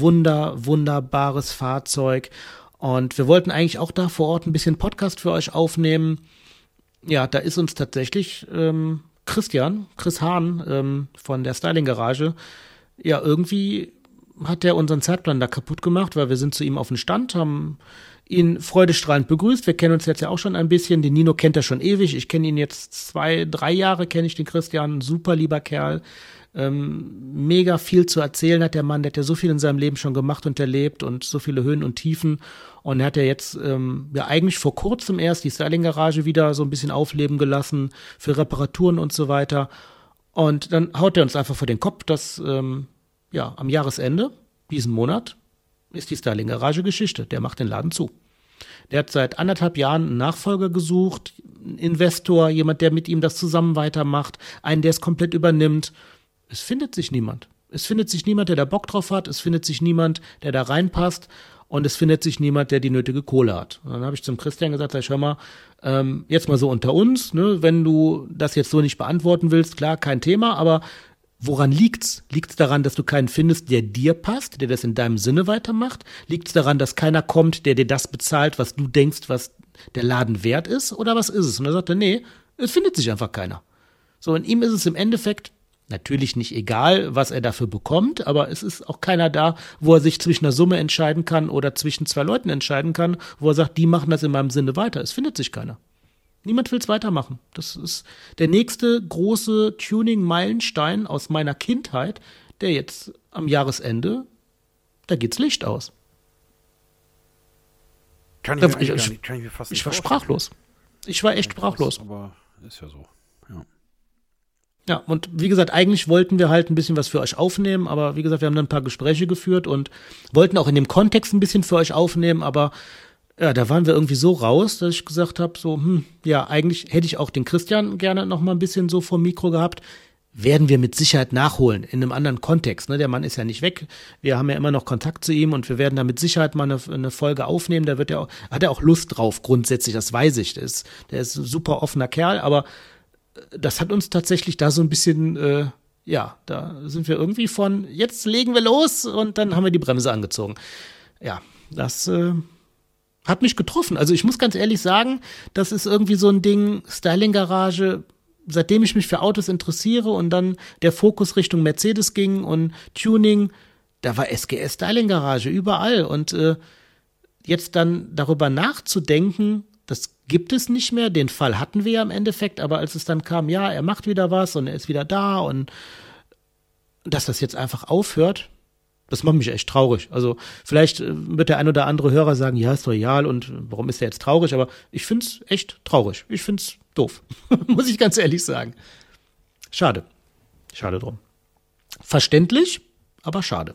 Wunderbares Fahrzeug. Und wir wollten eigentlich auch da vor Ort ein bisschen Podcast für euch aufnehmen. Ja, da ist uns tatsächlich Chris Hahn von der Styling Garage, ja, irgendwie hat er unseren Zeitplan da kaputt gemacht, weil wir sind zu ihm auf den Stand, haben ihn freudestrahlend begrüßt. Wir kennen uns jetzt ja auch schon ein bisschen. Den Nino kennt er schon ewig. Ich kenne ihn jetzt 2-3 Jahre, kenne ich den Christian. Super lieber Kerl. Mega viel zu erzählen hat der Mann. Der hat ja so viel in seinem Leben schon gemacht und erlebt und so viele Höhen und Tiefen. Und er hat ja jetzt ja eigentlich vor kurzem erst die Styling-Garage wieder so ein bisschen aufleben gelassen für Reparaturen und so weiter. Und dann haut er uns einfach vor den Kopf, dass ja am Jahresende, diesen Monat, ist die Styling-Garage Geschichte. Der macht den Laden zu. Der hat seit 1,5 Jahren einen Nachfolger gesucht, einen Investor, jemand, der mit ihm das zusammen weitermacht, einen, der es komplett übernimmt. Es findet sich niemand. Es findet sich niemand, der da Bock drauf hat. Es findet sich niemand, der da reinpasst. Und es findet sich niemand, der die nötige Kohle hat. Und dann habe ich zum Christian gesagt, sag ich, hör mal, jetzt mal so unter uns, ne, wenn du das jetzt so nicht beantworten willst, klar, kein Thema, aber woran liegt's? Liegt's daran, dass du keinen findest, der dir passt, der das in deinem Sinne weitermacht? Liegt's daran, dass keiner kommt, der dir das bezahlt, was du denkst, was der Laden wert ist? Oder was ist es? Und er sagte, nee, es findet sich einfach keiner. So, und ihm ist es im Endeffekt natürlich nicht egal, was er dafür bekommt, aber es ist auch keiner da, wo er sich zwischen einer Summe entscheiden kann oder zwischen 2 Leuten entscheiden kann, wo er sagt, die machen das in meinem Sinne weiter. Es findet sich keiner. Niemand will es weitermachen. Das ist der nächste große Tuning-Meilenstein aus meiner Kindheit, der jetzt am Jahresende, da geht's Licht aus. Kann ich mir fast nicht Ich war vorstellen. sprachlos. Ich war echt sprachlos. Aber ist ja so, ja. Ja, und wie gesagt, eigentlich wollten wir halt ein bisschen was für euch aufnehmen, aber wie gesagt, wir haben dann ein paar Gespräche geführt und wollten auch in dem Kontext ein bisschen für euch aufnehmen, aber ja, da waren wir irgendwie so raus, dass ich gesagt habe, so, ja, eigentlich hätte ich auch den Christian gerne noch mal ein bisschen so vor Mikro gehabt. Werden wir mit Sicherheit nachholen, in einem anderen Kontext. Ne? Der Mann ist ja nicht weg. Wir haben ja immer noch Kontakt zu ihm und wir werden da mit Sicherheit mal eine Folge aufnehmen. Da hat er auch Lust drauf, grundsätzlich, das weiß ich. Der ist ein super offener Kerl, aber das hat uns tatsächlich da so ein bisschen, ja, da sind wir irgendwie von, jetzt legen wir los und dann haben wir die Bremse angezogen. Ja, das hat mich getroffen. Also ich muss ganz ehrlich sagen, das ist irgendwie so ein Ding, Styling-Garage, seitdem ich mich für Autos interessiere und dann der Fokus Richtung Mercedes ging und Tuning, da war SGS Styling-Garage überall und jetzt dann darüber nachzudenken, das gibt es nicht mehr, den Fall hatten wir ja im Endeffekt, aber als es dann kam, ja, er macht wieder was und er ist wieder da und dass das jetzt einfach aufhört, das macht mich echt traurig. Also vielleicht wird der ein oder andere Hörer sagen, ja, ist doch egal und warum ist er jetzt traurig, aber ich find's echt traurig. Ich find's doof, muss ich ganz ehrlich sagen. Schade. Schade drum. Verständlich, aber schade.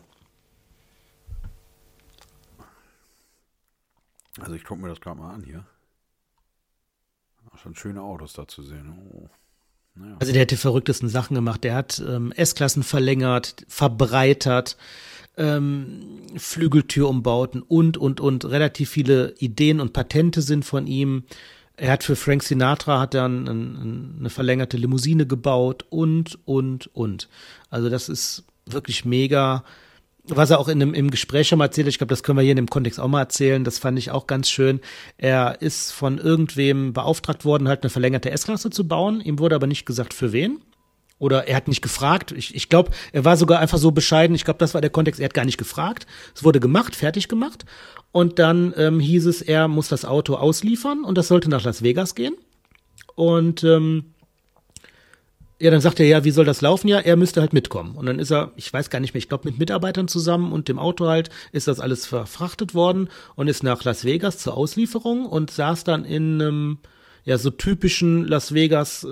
Also ich gucke mir das gerade mal an hier. Schon schöne Autos da zu sehen. Oh. Naja. Also der hat die verrücktesten Sachen gemacht. Der hat S-Klassen verlängert, verbreitert, Flügeltürumbauten und. Relativ viele Ideen und Patente sind von ihm. Er hat für Frank Sinatra eine verlängerte Limousine gebaut und. Also das ist wirklich mega. Was er auch im Gespräch schon mal erzählt hat, ich glaube, das können wir hier in dem Kontext auch mal erzählen, das fand ich auch ganz schön. Er ist von irgendwem beauftragt worden, halt eine verlängerte S-Klasse zu bauen. Ihm wurde aber nicht gesagt, für wen. Oder er hat nicht gefragt. Ich glaube, er war sogar einfach so bescheiden. Ich glaube, das war der Kontext. Er hat gar nicht gefragt. Es wurde gemacht, fertig gemacht. Und dann hieß es, er muss das Auto ausliefern und das sollte nach Las Vegas gehen. Und ja, dann sagt er, ja, wie soll das laufen? Ja, er müsste halt mitkommen. Und dann ist er, ich weiß gar nicht mehr, ich glaube mit Mitarbeitern zusammen und dem Auto halt, ist das alles verfrachtet worden und ist nach Las Vegas zur Auslieferung und saß dann in einem, ja, so typischen Las Vegas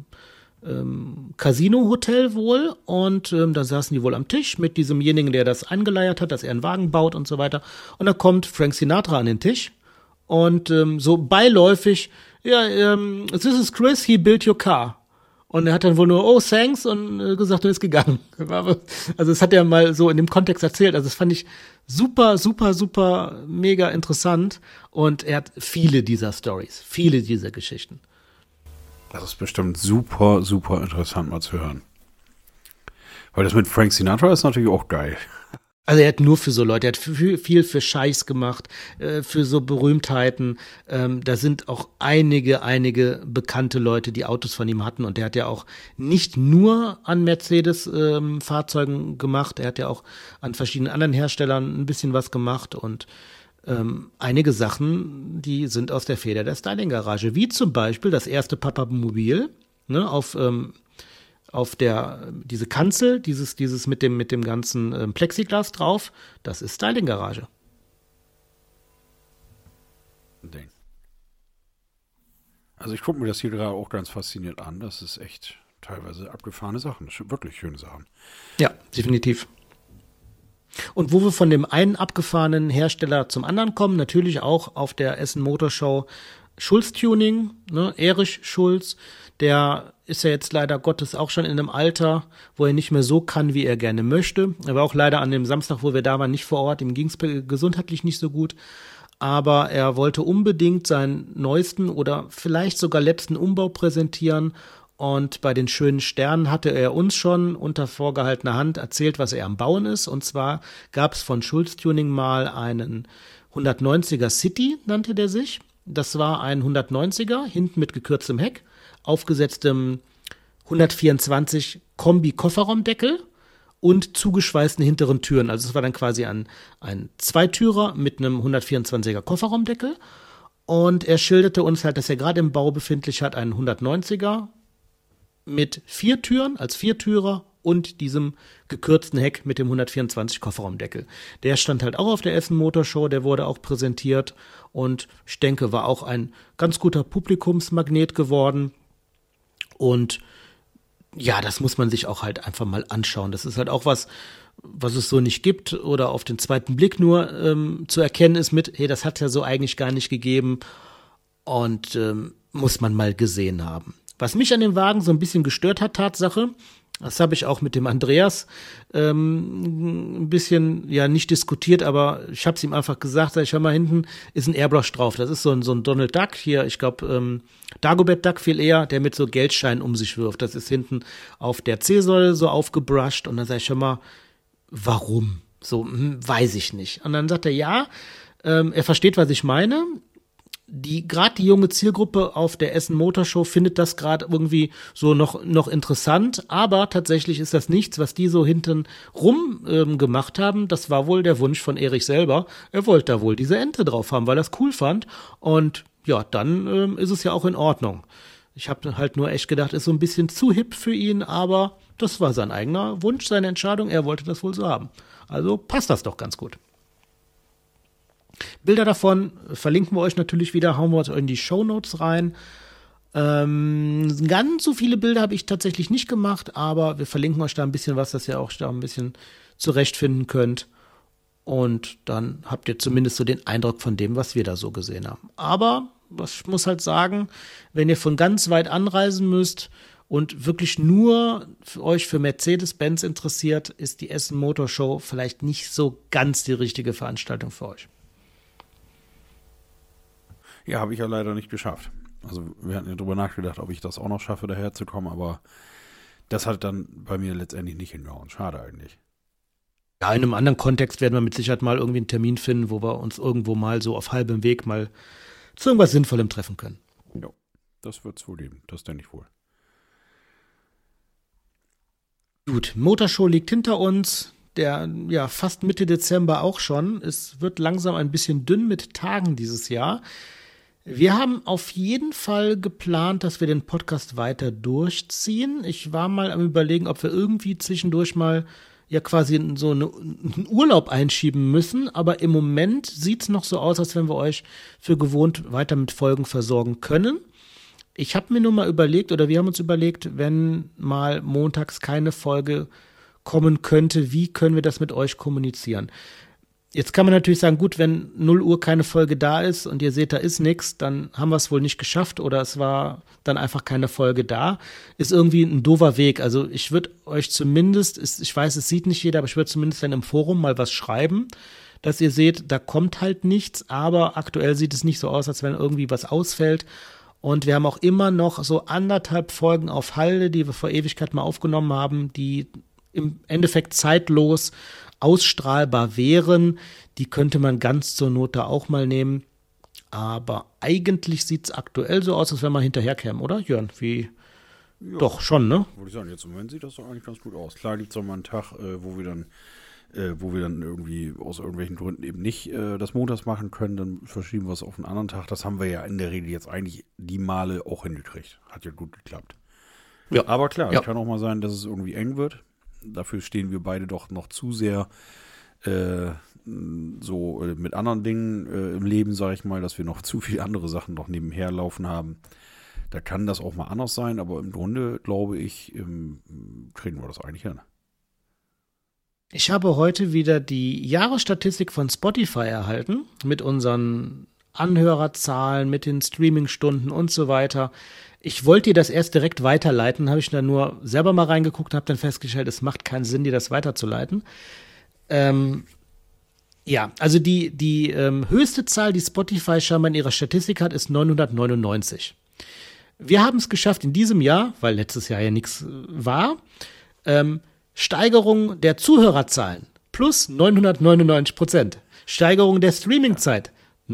Casino-Hotel wohl. Und da saßen die wohl am Tisch mit diesemjenigen, der das angeleiert hat, dass er einen Wagen baut und so weiter. Und da kommt Frank Sinatra an den Tisch und so beiläufig, ja, this is Chris, he built your car. Und er hat dann wohl nur, oh, thanks, und gesagt und ist gegangen. Also das hat er mal so in dem Kontext erzählt. Also das fand ich super, super, super mega interessant. Und er hat viele dieser Stories, viele dieser Geschichten. Das ist bestimmt super, super interessant mal zu hören. Weil das mit Frank Sinatra ist natürlich auch geil. Also er hat nur für so Leute, er hat viel für Scheichs gemacht, für so Berühmtheiten. Da sind auch einige bekannte Leute, die Autos von ihm hatten. Und der hat ja auch nicht nur an Mercedes-Fahrzeugen gemacht, er hat ja auch an verschiedenen anderen Herstellern ein bisschen was gemacht. Und einige Sachen, die sind aus der Feder der Styling-Garage. Wie zum Beispiel das erste Papamobil, ne, auf diese Kanzel, dieses mit dem ganzen Plexiglas drauf, das ist Styling-Garage. Also ich gucke mir das hier gerade auch ganz fasziniert an. Das ist echt teilweise abgefahrene Sachen. Das sind wirklich schöne Sachen. Ja, definitiv. Und wo wir von dem einen abgefahrenen Hersteller zum anderen kommen, natürlich auch auf der Essen Motor Show Schulz Tuning, ne, Erich Schulz, der ist ja jetzt leider Gottes auch schon in einem Alter, wo er nicht mehr so kann, wie er gerne möchte. Er war auch leider an dem Samstag, wo wir da waren, nicht vor Ort. Ihm ging es gesundheitlich nicht so gut. Aber er wollte unbedingt seinen neuesten oder vielleicht sogar letzten Umbau präsentieren. Und bei den schönen Sternen hatte er uns schon unter vorgehaltener Hand erzählt, was er am Bauen ist. Und zwar gab es von Schulz Tuning mal einen 190er City, nannte der sich. Das war ein 190er, hinten mit gekürztem Heck, aufgesetztem 124 Kombi-Kofferraumdeckel und zugeschweißten hinteren Türen. Also es war dann quasi ein Zweitürer mit einem 124er Kofferraumdeckel. Und er schilderte uns halt, dass er gerade im Bau befindlich hat, einen 190er mit 4 Türen als Viertürer und diesem gekürzten Heck mit dem 124 Kofferraumdeckel. Der stand halt auch auf der Essen Motor Show, der wurde auch präsentiert und ich denke, war auch ein ganz guter Publikumsmagnet geworden. Und ja, das muss man sich auch halt einfach mal anschauen. Das ist halt auch was es so nicht gibt oder auf den zweiten Blick nur zu erkennen ist mit, hey, das hat ja so eigentlich gar nicht gegeben und muss man mal gesehen haben. Was mich an dem Wagen so ein bisschen gestört hat, Tatsache, das habe ich auch mit dem Andreas ein bisschen, ja, nicht diskutiert, aber ich habe es ihm einfach gesagt, sag ich, hör mal, hinten ist ein Airbrush drauf. Das ist so ein Donald Duck hier, ich glaube, Dagobert Duck viel eher, der mit so Geldscheinen um sich wirft. Das ist hinten auf der C-Säule so aufgebrusht und dann sag ich, hör mal, warum? So, weiß ich nicht. Und dann sagt er, ja, er versteht, was ich meine. Gerade die junge Zielgruppe auf der Essen Motor Show findet das gerade irgendwie so noch interessant, aber tatsächlich ist das nichts, was die so hinten rum gemacht haben. Das war wohl der Wunsch von Erich selber. Er wollte da wohl diese Ente drauf haben, weil er es cool fand. Und ja, dann ist es ja auch in Ordnung. Ich habe halt nur echt gedacht, ist so ein bisschen zu hip für ihn, aber das war sein eigener Wunsch, seine Entscheidung. Er wollte das wohl so haben. Also passt das doch ganz gut. Bilder davon verlinken wir euch natürlich wieder, hauen wir uns in die Shownotes rein. Ganz so viele Bilder habe ich tatsächlich nicht gemacht, aber wir verlinken euch da ein bisschen was, dass ihr auch da ein bisschen zurechtfinden könnt. Und dann habt ihr zumindest so den Eindruck von dem, was wir da so gesehen haben. Aber ich muss halt sagen, wenn ihr von ganz weit anreisen müsst und wirklich nur euch für Mercedes-Benz interessiert, ist die Essen Motor Show vielleicht nicht so ganz die richtige Veranstaltung für euch. Ja, habe ich ja leider nicht geschafft. Also wir hatten ja drüber nachgedacht, ob ich das auch noch schaffe, daherzukommen, aber das hat dann bei mir letztendlich nicht hingehauen. Schade eigentlich. Ja, in einem anderen Kontext werden wir mit Sicherheit mal irgendwie einen Termin finden, wo wir uns irgendwo mal so auf halbem Weg mal zu irgendwas Sinnvollem treffen können. Ja, das wird es wohl geben. Das denke ich wohl. Gut, Motorshow liegt hinter uns. Der, ja, fast Mitte Dezember auch schon. Es wird langsam ein bisschen dünn mit Tagen dieses Jahr. Wir haben auf jeden Fall geplant, dass wir den Podcast weiter durchziehen. Ich war mal am Überlegen, ob wir irgendwie zwischendurch mal ja quasi so einen Urlaub einschieben müssen. Aber im Moment sieht es noch so aus, als wenn wir euch für gewohnt weiter mit Folgen versorgen können. Ich habe mir nur mal überlegt, oder wir haben uns überlegt, wenn mal montags keine Folge kommen könnte, wie können wir das mit euch kommunizieren? Jetzt kann man natürlich sagen, gut, wenn 0 Uhr keine Folge da ist und ihr seht, da ist nichts, dann haben wir es wohl nicht geschafft oder es war dann einfach keine Folge da. Ist irgendwie ein doofer Weg. Also ich würde euch zumindest, ich weiß, es sieht nicht jeder, aber ich würde zumindest dann im Forum mal was schreiben, dass ihr seht, da kommt halt nichts, aber aktuell sieht es nicht so aus, als wenn irgendwie was ausfällt. Und wir haben auch immer noch so 1,5 Folgen auf Halde, die wir vor Ewigkeit mal aufgenommen haben, die im Endeffekt zeitlos ausstrahlbar wären. Die könnte man ganz zur Not da auch mal nehmen. Aber eigentlich sieht es aktuell so aus, als wenn wir hinterherkämen, oder Jörn? Ja, Doch, schon, ne? würde ich sagen, jetzt im Moment sieht das doch eigentlich ganz gut aus. Klar gibt es auch mal einen Tag, wo wir dann irgendwie aus irgendwelchen Gründen eben nicht das montags machen können, dann verschieben wir es auf einen anderen Tag. Das haben wir ja in der Regel jetzt eigentlich die Male auch hingekriegt. Hat ja gut geklappt. Ja. Aber klar, Ja. es kann auch mal sein, dass es irgendwie eng wird. Dafür stehen wir beide doch noch zu sehr mit anderen Dingen im Leben, sage ich mal, dass wir noch zu viele andere Sachen noch nebenher laufen haben. Da kann das auch mal anders sein, aber im Grunde, glaube ich, kriegen wir das eigentlich hin. Ich habe heute wieder die Jahresstatistik von Spotify erhalten mit unseren Anhörerzahlen, mit den Streamingstunden und so weiter. Ich wollte dir das erst direkt weiterleiten, habe ich dann nur selber mal reingeguckt und habe dann festgestellt, es macht keinen Sinn, dir das weiterzuleiten. Ja, also die höchste Zahl, die Spotify scheinbar in ihrer Statistik hat, ist 999. Wir haben es geschafft in diesem Jahr, weil letztes Jahr ja nichts war, Steigerung der Zuhörerzahlen plus 999%. Steigerung der Streamingzeit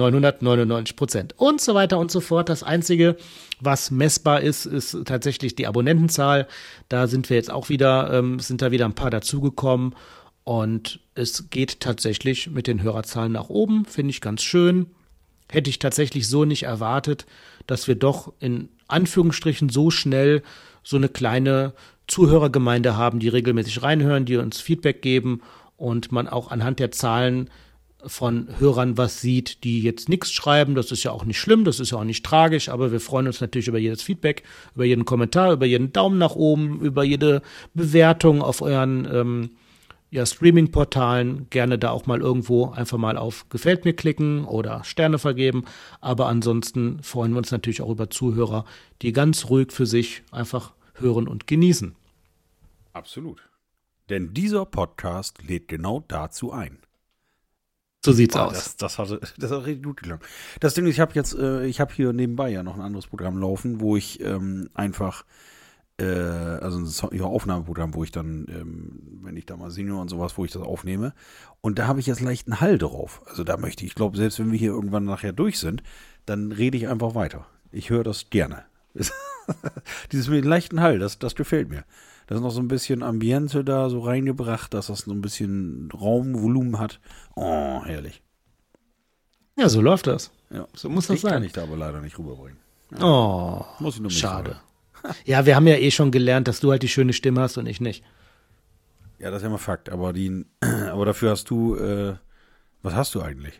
999% und so weiter und so fort. Das Einzige, was messbar ist, ist tatsächlich die Abonnentenzahl. Da sind wir jetzt auch wieder, sind da wieder ein paar dazugekommen. Und es geht tatsächlich mit den Hörerzahlen nach oben, finde ich ganz schön. Hätte ich tatsächlich so nicht erwartet, dass wir doch in Anführungsstrichen so schnell so eine kleine Zuhörergemeinde haben, die regelmäßig reinhören, die uns Feedback geben und man auch anhand der Zahlen von Hörern was sieht, die jetzt nichts schreiben. Das ist ja auch nicht schlimm, das ist ja auch nicht tragisch, aber wir freuen uns natürlich über jedes Feedback, über jeden Kommentar, über jeden Daumen nach oben, über jede Bewertung auf euren Streaming-Portalen. Gerne da auch mal irgendwo einfach mal auf Gefällt mir klicken oder Sterne vergeben. Aber ansonsten freuen wir uns natürlich auch über Zuhörer, die ganz ruhig für sich einfach hören und genießen. Absolut. Denn dieser Podcast lädt genau dazu ein. So sieht's aus. Das hat richtig gut geklappt. Das Ding ist, ich habe hier nebenbei ja noch ein anderes Programm laufen, wo ich einfach also ein Aufnahmeprogramm, wo ich dann, wenn ich da mal singe und sowas, wo ich das aufnehme. Und da habe ich jetzt leicht einen Hall drauf. Also da ich glaube, selbst wenn wir hier irgendwann nachher durch sind, dann rede ich einfach weiter. Ich höre das gerne. Dieses mit dem leichten Hall, das gefällt mir. Da ist noch so ein bisschen Ambiente da so reingebracht, dass das so ein bisschen Raumvolumen hat. Oh, herrlich. Ja, so läuft das. Ja. So muss das sein. Kann ich da aber leider nicht rüberbringen. Ja. Oh, Muss ich nur schade. Ja, wir haben ja eh schon gelernt, dass du halt die schöne Stimme hast und ich nicht. Ja, das ist ja mal Fakt. Aber dafür hast du, was hast du eigentlich?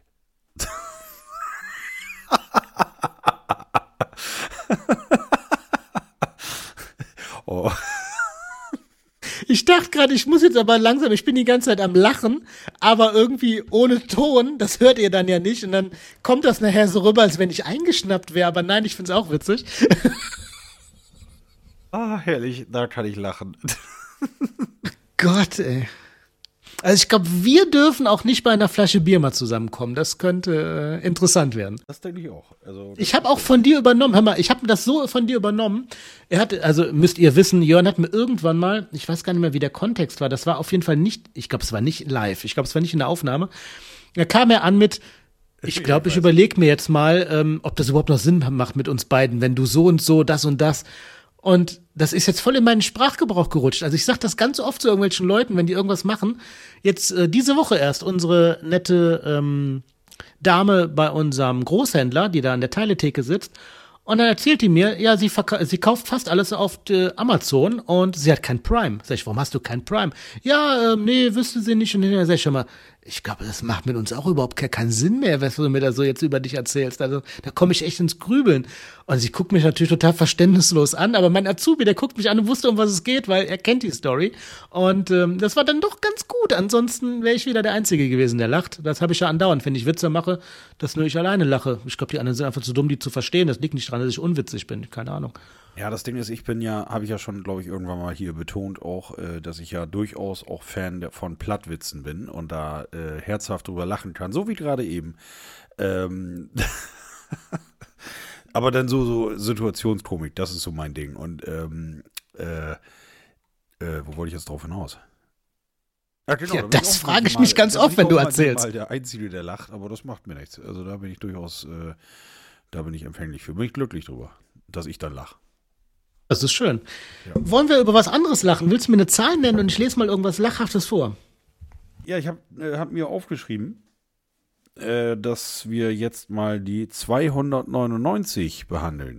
Oh. Ich dachte gerade, ich muss jetzt aber langsam, ich bin die ganze Zeit am Lachen, aber irgendwie ohne Ton, das hört ihr dann ja nicht und dann kommt das nachher so rüber, als wenn ich eingeschnappt wäre, aber nein, ich find's auch witzig. Ah, herrlich, da kann ich lachen. Gott, ey. Also ich glaube, wir dürfen auch nicht bei einer Flasche Bier mal zusammenkommen. Das könnte interessant werden. Das denke ich auch. Also, ich habe auch von dir übernommen, hör mal, ich habe das so von dir übernommen. Also müsst ihr wissen, Jörn hat mir irgendwann mal, ich weiß gar nicht mehr, wie der Kontext war, das war auf jeden Fall nicht, ich glaube, es war nicht live, ich glaube, es war nicht in der Aufnahme. Da kam er an mit, ich glaube, ich überlege mir jetzt mal, ob das überhaupt noch Sinn macht mit uns beiden, wenn du so und so, das und das. Und das ist jetzt voll in meinen Sprachgebrauch gerutscht. Also ich sage das ganz oft zu irgendwelchen Leuten, wenn die irgendwas machen. Jetzt diese Woche erst unsere nette Dame bei unserem Großhändler, die da an der Teiletheke sitzt. Und dann erzählt die mir, ja, sie kauft fast alles auf Amazon und sie hat kein Prime. Sag ich, warum hast du kein Prime? Ja, nee, wüsste sie nicht. Und dann sag ich schon mal, ich glaube, das macht mit uns auch überhaupt keinen Sinn mehr, was du mir da so jetzt über dich erzählst. Also da komme ich echt ins Grübeln. Und sie guckt mich natürlich total verständnislos an, aber mein Azubi, der guckt mich an und wusste, um was es geht, weil er kennt die Story. Und das war dann doch ganz gut. Ansonsten wäre ich wieder der Einzige gewesen, der lacht. Das habe ich ja andauernd, wenn ich Witze mache, dass nur ich alleine lache. Ich glaube, die anderen sind einfach zu dumm, die zu verstehen. Das liegt nicht daran, dass ich unwitzig bin. Keine Ahnung. Ja, das Ding ist, habe ich ja schon, glaube ich, irgendwann mal hier betont auch, dass ich ja durchaus auch Fan von Plattwitzen bin und da herzhaft drüber lachen kann, so wie gerade eben. Aber dann so Situationskomik, das ist so mein Ding. Und wo wollte ich jetzt drauf hinaus? Genau, Ja, da bin das auch frage ich manchmal- mich ganz da bin oft, ich wenn auch du manchmal erzählst. der Einzige, der lacht, aber das macht mir nichts. Also da bin ich durchaus, da bin ich empfänglich für. Bin ich glücklich drüber, dass ich dann lache. Das ist schön. Ja. Wollen wir über was anderes lachen? Willst du mir eine Zahl nennen und ich lese mal irgendwas Lachhaftes vor? Ja, ich hab mir aufgeschrieben, dass wir jetzt mal die 299 behandeln.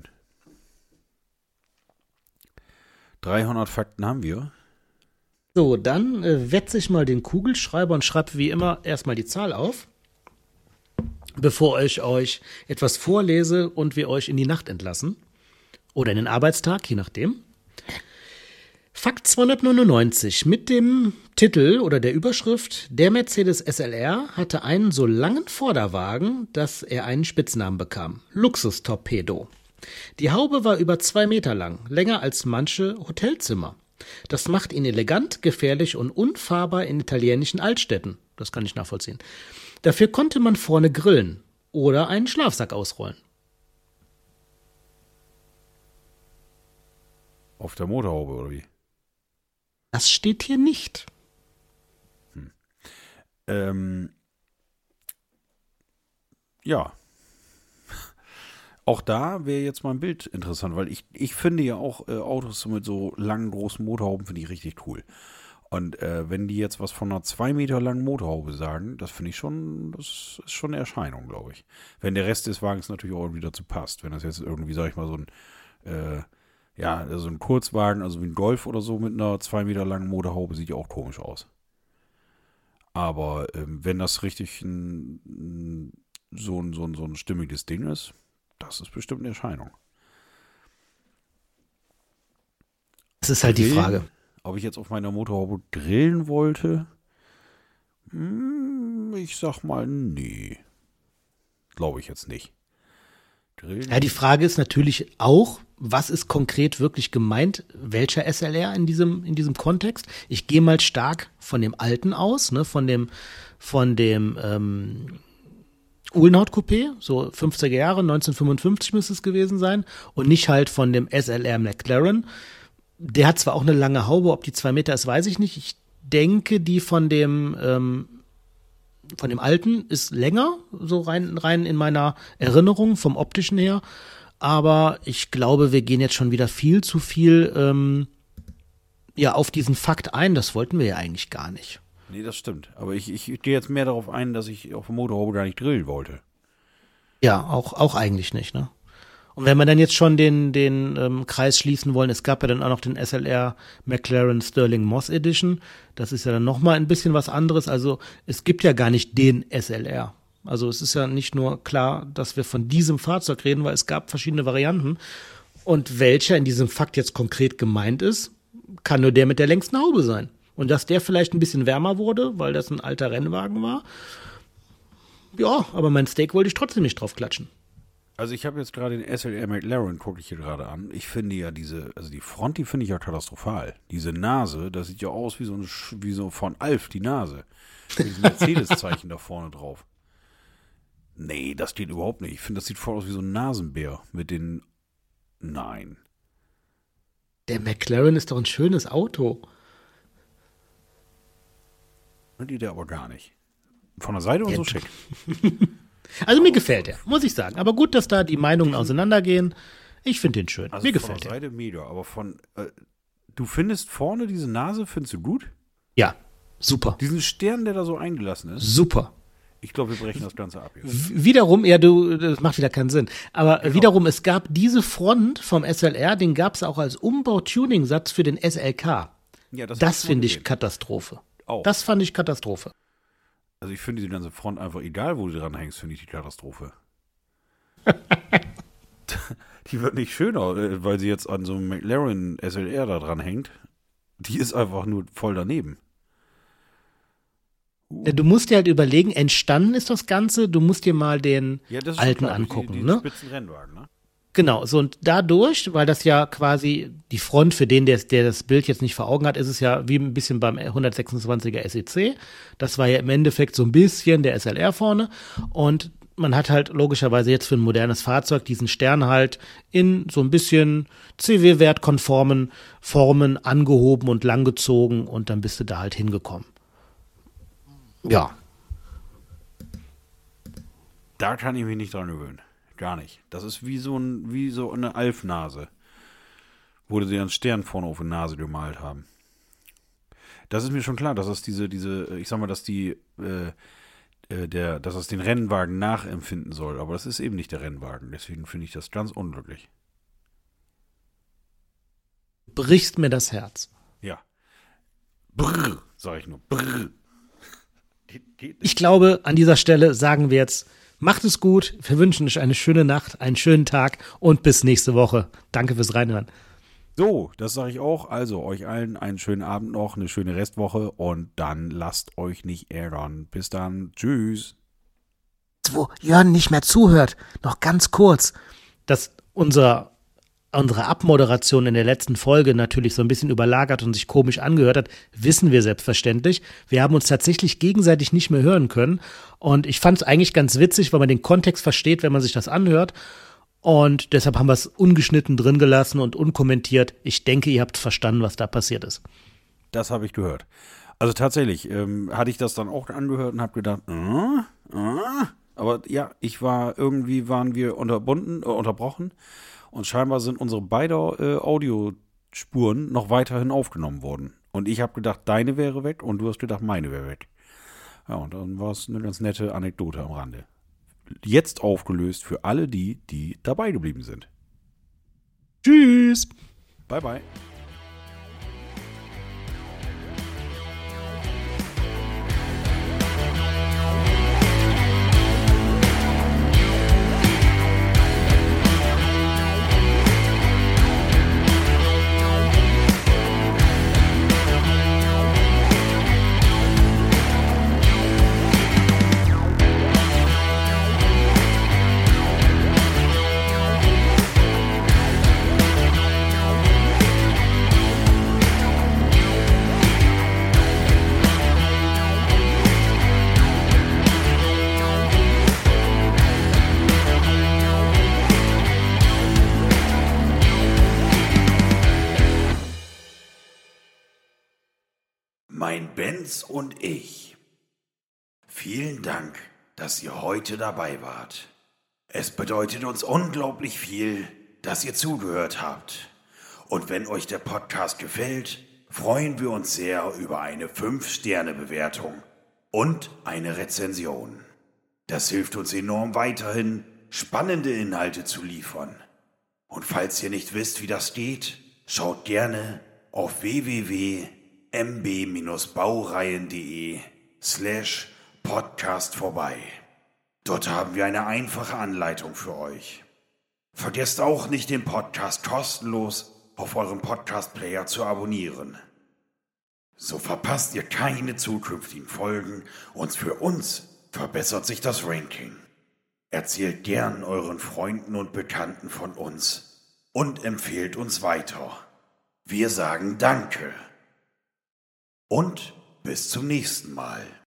300 Fakten haben wir. So, dann wetze ich mal den Kugelschreiber und schreibe wie immer erstmal die Zahl auf, bevor ich euch etwas vorlese und wir euch in die Nacht entlassen. Oder in den Arbeitstag, je nachdem. Fakt 299 mit dem Titel oder der Überschrift: Der Mercedes SLR hatte einen so langen Vorderwagen, dass er einen Spitznamen bekam: Luxustorpedo. Die Haube war über 2 Meter lang, länger als manche Hotelzimmer. Das macht ihn elegant, gefährlich und unfahrbar in italienischen Altstädten. Das kann ich nachvollziehen. Dafür konnte man vorne grillen oder einen Schlafsack ausrollen. Auf der Motorhaube, oder wie? Das steht hier nicht. Ja. Auch da wäre jetzt mal ein Bild interessant, weil ich finde ja auch Autos mit so langen, großen Motorhauben finde ich richtig cool. Und wenn die jetzt was von einer 2 Meter langen Motorhaube sagen, das finde ich schon, das ist schon eine Erscheinung, glaube ich. Wenn der Rest des Wagens natürlich auch irgendwie dazu passt. Wenn das jetzt irgendwie, sag ich mal, so ein so ein Kurzwagen, also wie ein Golf oder so mit einer 2 Meter langen Motorhaube, sieht ja auch komisch aus. Aber wenn das richtig so ein stimmiges Ding ist, das ist bestimmt eine Erscheinung. Das ist halt die Frage. Ob ich jetzt auf meiner Motorhaube grillen wollte? Ich sag mal, nee. Glaube ich jetzt nicht. Grillen? Ja, die Frage ist natürlich auch, was ist konkret wirklich gemeint? Welcher SLR in diesem Kontext? Ich gehe mal stark von dem alten aus, ne, von dem Uhlenhaut-Coupé, so 50er Jahre, 1955 müsste es gewesen sein, und nicht halt von dem SLR McLaren. Der hat zwar auch eine lange Haube, ob die 2 Meter ist, weiß ich nicht. Ich denke, die von dem alten ist länger, so rein in meiner Erinnerung vom optischen her. Aber ich glaube, wir gehen jetzt schon wieder viel zu viel auf diesen Fakt ein. Das wollten wir ja eigentlich gar nicht. Nee, das stimmt. Aber ich gehe jetzt mehr darauf ein, dass ich auf der Motorhaube gar nicht grillen wollte. Ja, auch eigentlich nicht, ne? Und wenn wir dann jetzt schon den Kreis schließen wollen, es gab ja dann auch noch den SLR McLaren Sterling Moss Edition. Das ist ja dann nochmal ein bisschen was anderes. Also es gibt ja gar nicht den SLR. Also es ist ja nicht nur klar, dass wir von diesem Fahrzeug reden, weil es gab verschiedene Varianten. Und welcher in diesem Fakt jetzt konkret gemeint ist, kann nur der mit der längsten Haube sein. Und dass der vielleicht ein bisschen wärmer wurde, weil das ein alter Rennwagen war. Ja, aber mein Steak wollte ich trotzdem nicht drauf klatschen. Also ich habe jetzt gerade den SLR McLaren, gucke ich hier gerade an. Ich finde ja die Front, die finde ich ja katastrophal. Diese Nase, das sieht ja aus wie so von Alf, die Nase. Mit diesem Mercedes-Zeichen da vorne drauf. Nee, das geht überhaupt nicht. Ich finde, das sieht voll aus wie so ein Nasenbär mit den... Nein. Der McLaren ist doch ein schönes Auto. Die der aber gar nicht. Von der Seite und so schick. Also mir gefällt der, muss ich sagen. Aber gut, dass da die Meinungen auseinandergehen. Ich finde den schön. Also mir von gefällt der der. Seite mega, aber du findest vorne diese Nase, findest du gut? Ja, super. Diesen Stern, der da so eingelassen ist? Super. Ich glaube, wir brechen das Ganze ab jetzt. Wiederum, das macht wieder keinen Sinn. Aber wiederum, es gab diese Front vom SLR, den gab es auch als Umbau-Tuning-Satz für den SLK. Ja, Das finde ich Katastrophe. Auch. Das fand ich Katastrophe. Also ich finde diese ganze Front einfach, egal wo du dran hängst, finde ich die Katastrophe. Die wird nicht schöner, weil sie jetzt an so einem McLaren SLR da dran hängt. Die ist einfach nur voll daneben. Du musst dir halt überlegen, entstanden ist das Ganze, du musst dir mal den Das ist alten klar, angucken. die Ne? spitzen Rennwagen, ne? Genau, so und dadurch, weil das ja quasi die Front für den, der das Bild jetzt nicht vor Augen hat, ist es ja wie ein bisschen beim 126er SEC. Das war ja im Endeffekt so ein bisschen der SLR vorne und man hat halt logischerweise jetzt für ein modernes Fahrzeug diesen Stern halt in so ein bisschen CW-wertkonformen Formen angehoben und langgezogen und dann bist du da halt hingekommen. Ja. Da kann ich mich nicht dran gewöhnen. Gar nicht. Das ist wie so eine Alfnase, wo sie einen Stern vorne auf die Nase gemalt haben. Das ist mir schon klar, dass es ich sag mal, dass dass es den Rennwagen nachempfinden soll. Aber das ist eben nicht der Rennwagen. Deswegen finde ich das ganz unglücklich. Brichst mir das Herz. Ja. Brrr, sag ich nur. Brrr. Ich glaube, an dieser Stelle sagen wir jetzt, macht es gut, wir wünschen euch eine schöne Nacht, einen schönen Tag und bis nächste Woche. Danke fürs Reinhören. So, das sage ich auch. Also euch allen einen schönen Abend noch, eine schöne Restwoche und dann lasst euch nicht ärgern. Bis dann. Tschüss. Wo Jörn nicht mehr zuhört, noch ganz kurz, dass unsere Abmoderation in der letzten Folge natürlich so ein bisschen überlagert und sich komisch angehört hat, wissen wir selbstverständlich. Wir haben uns tatsächlich gegenseitig nicht mehr hören können und ich fand es eigentlich ganz witzig, weil man den Kontext versteht, wenn man sich das anhört. Und deshalb haben wir es ungeschnitten drin gelassen und unkommentiert. Ich denke, ihr habt verstanden, was da passiert ist. Das habe ich gehört. Also tatsächlich hatte ich das dann auch angehört und habe gedacht, aber ja, waren wir unterbrochen und scheinbar sind unsere beiden Audiospuren noch weiterhin aufgenommen worden. Und ich habe gedacht, deine wäre weg und du hast gedacht, meine wäre weg. Ja, und dann war es eine ganz nette Anekdote am Rande. Jetzt aufgelöst für alle die dabei geblieben sind. Tschüss. Bye, bye. Mein Benz und ich. Vielen Dank, dass ihr heute dabei wart. Es bedeutet uns unglaublich viel, dass ihr zugehört habt. Und wenn euch der Podcast gefällt, freuen wir uns sehr über eine 5-Sterne-Bewertung und eine Rezension. Das hilft uns enorm weiterhin, spannende Inhalte zu liefern. Und falls ihr nicht wisst, wie das geht, schaut gerne auf www.mb-baureihen.de/podcast vorbei. Dort haben wir eine einfache Anleitung für euch. Vergesst auch nicht, den Podcast kostenlos auf eurem Podcast-Player zu abonnieren. So verpasst ihr keine zukünftigen Folgen und für uns verbessert sich das Ranking. Erzählt gern euren Freunden und Bekannten von uns und empfehlt uns weiter. Wir sagen Danke und bis zum nächsten Mal.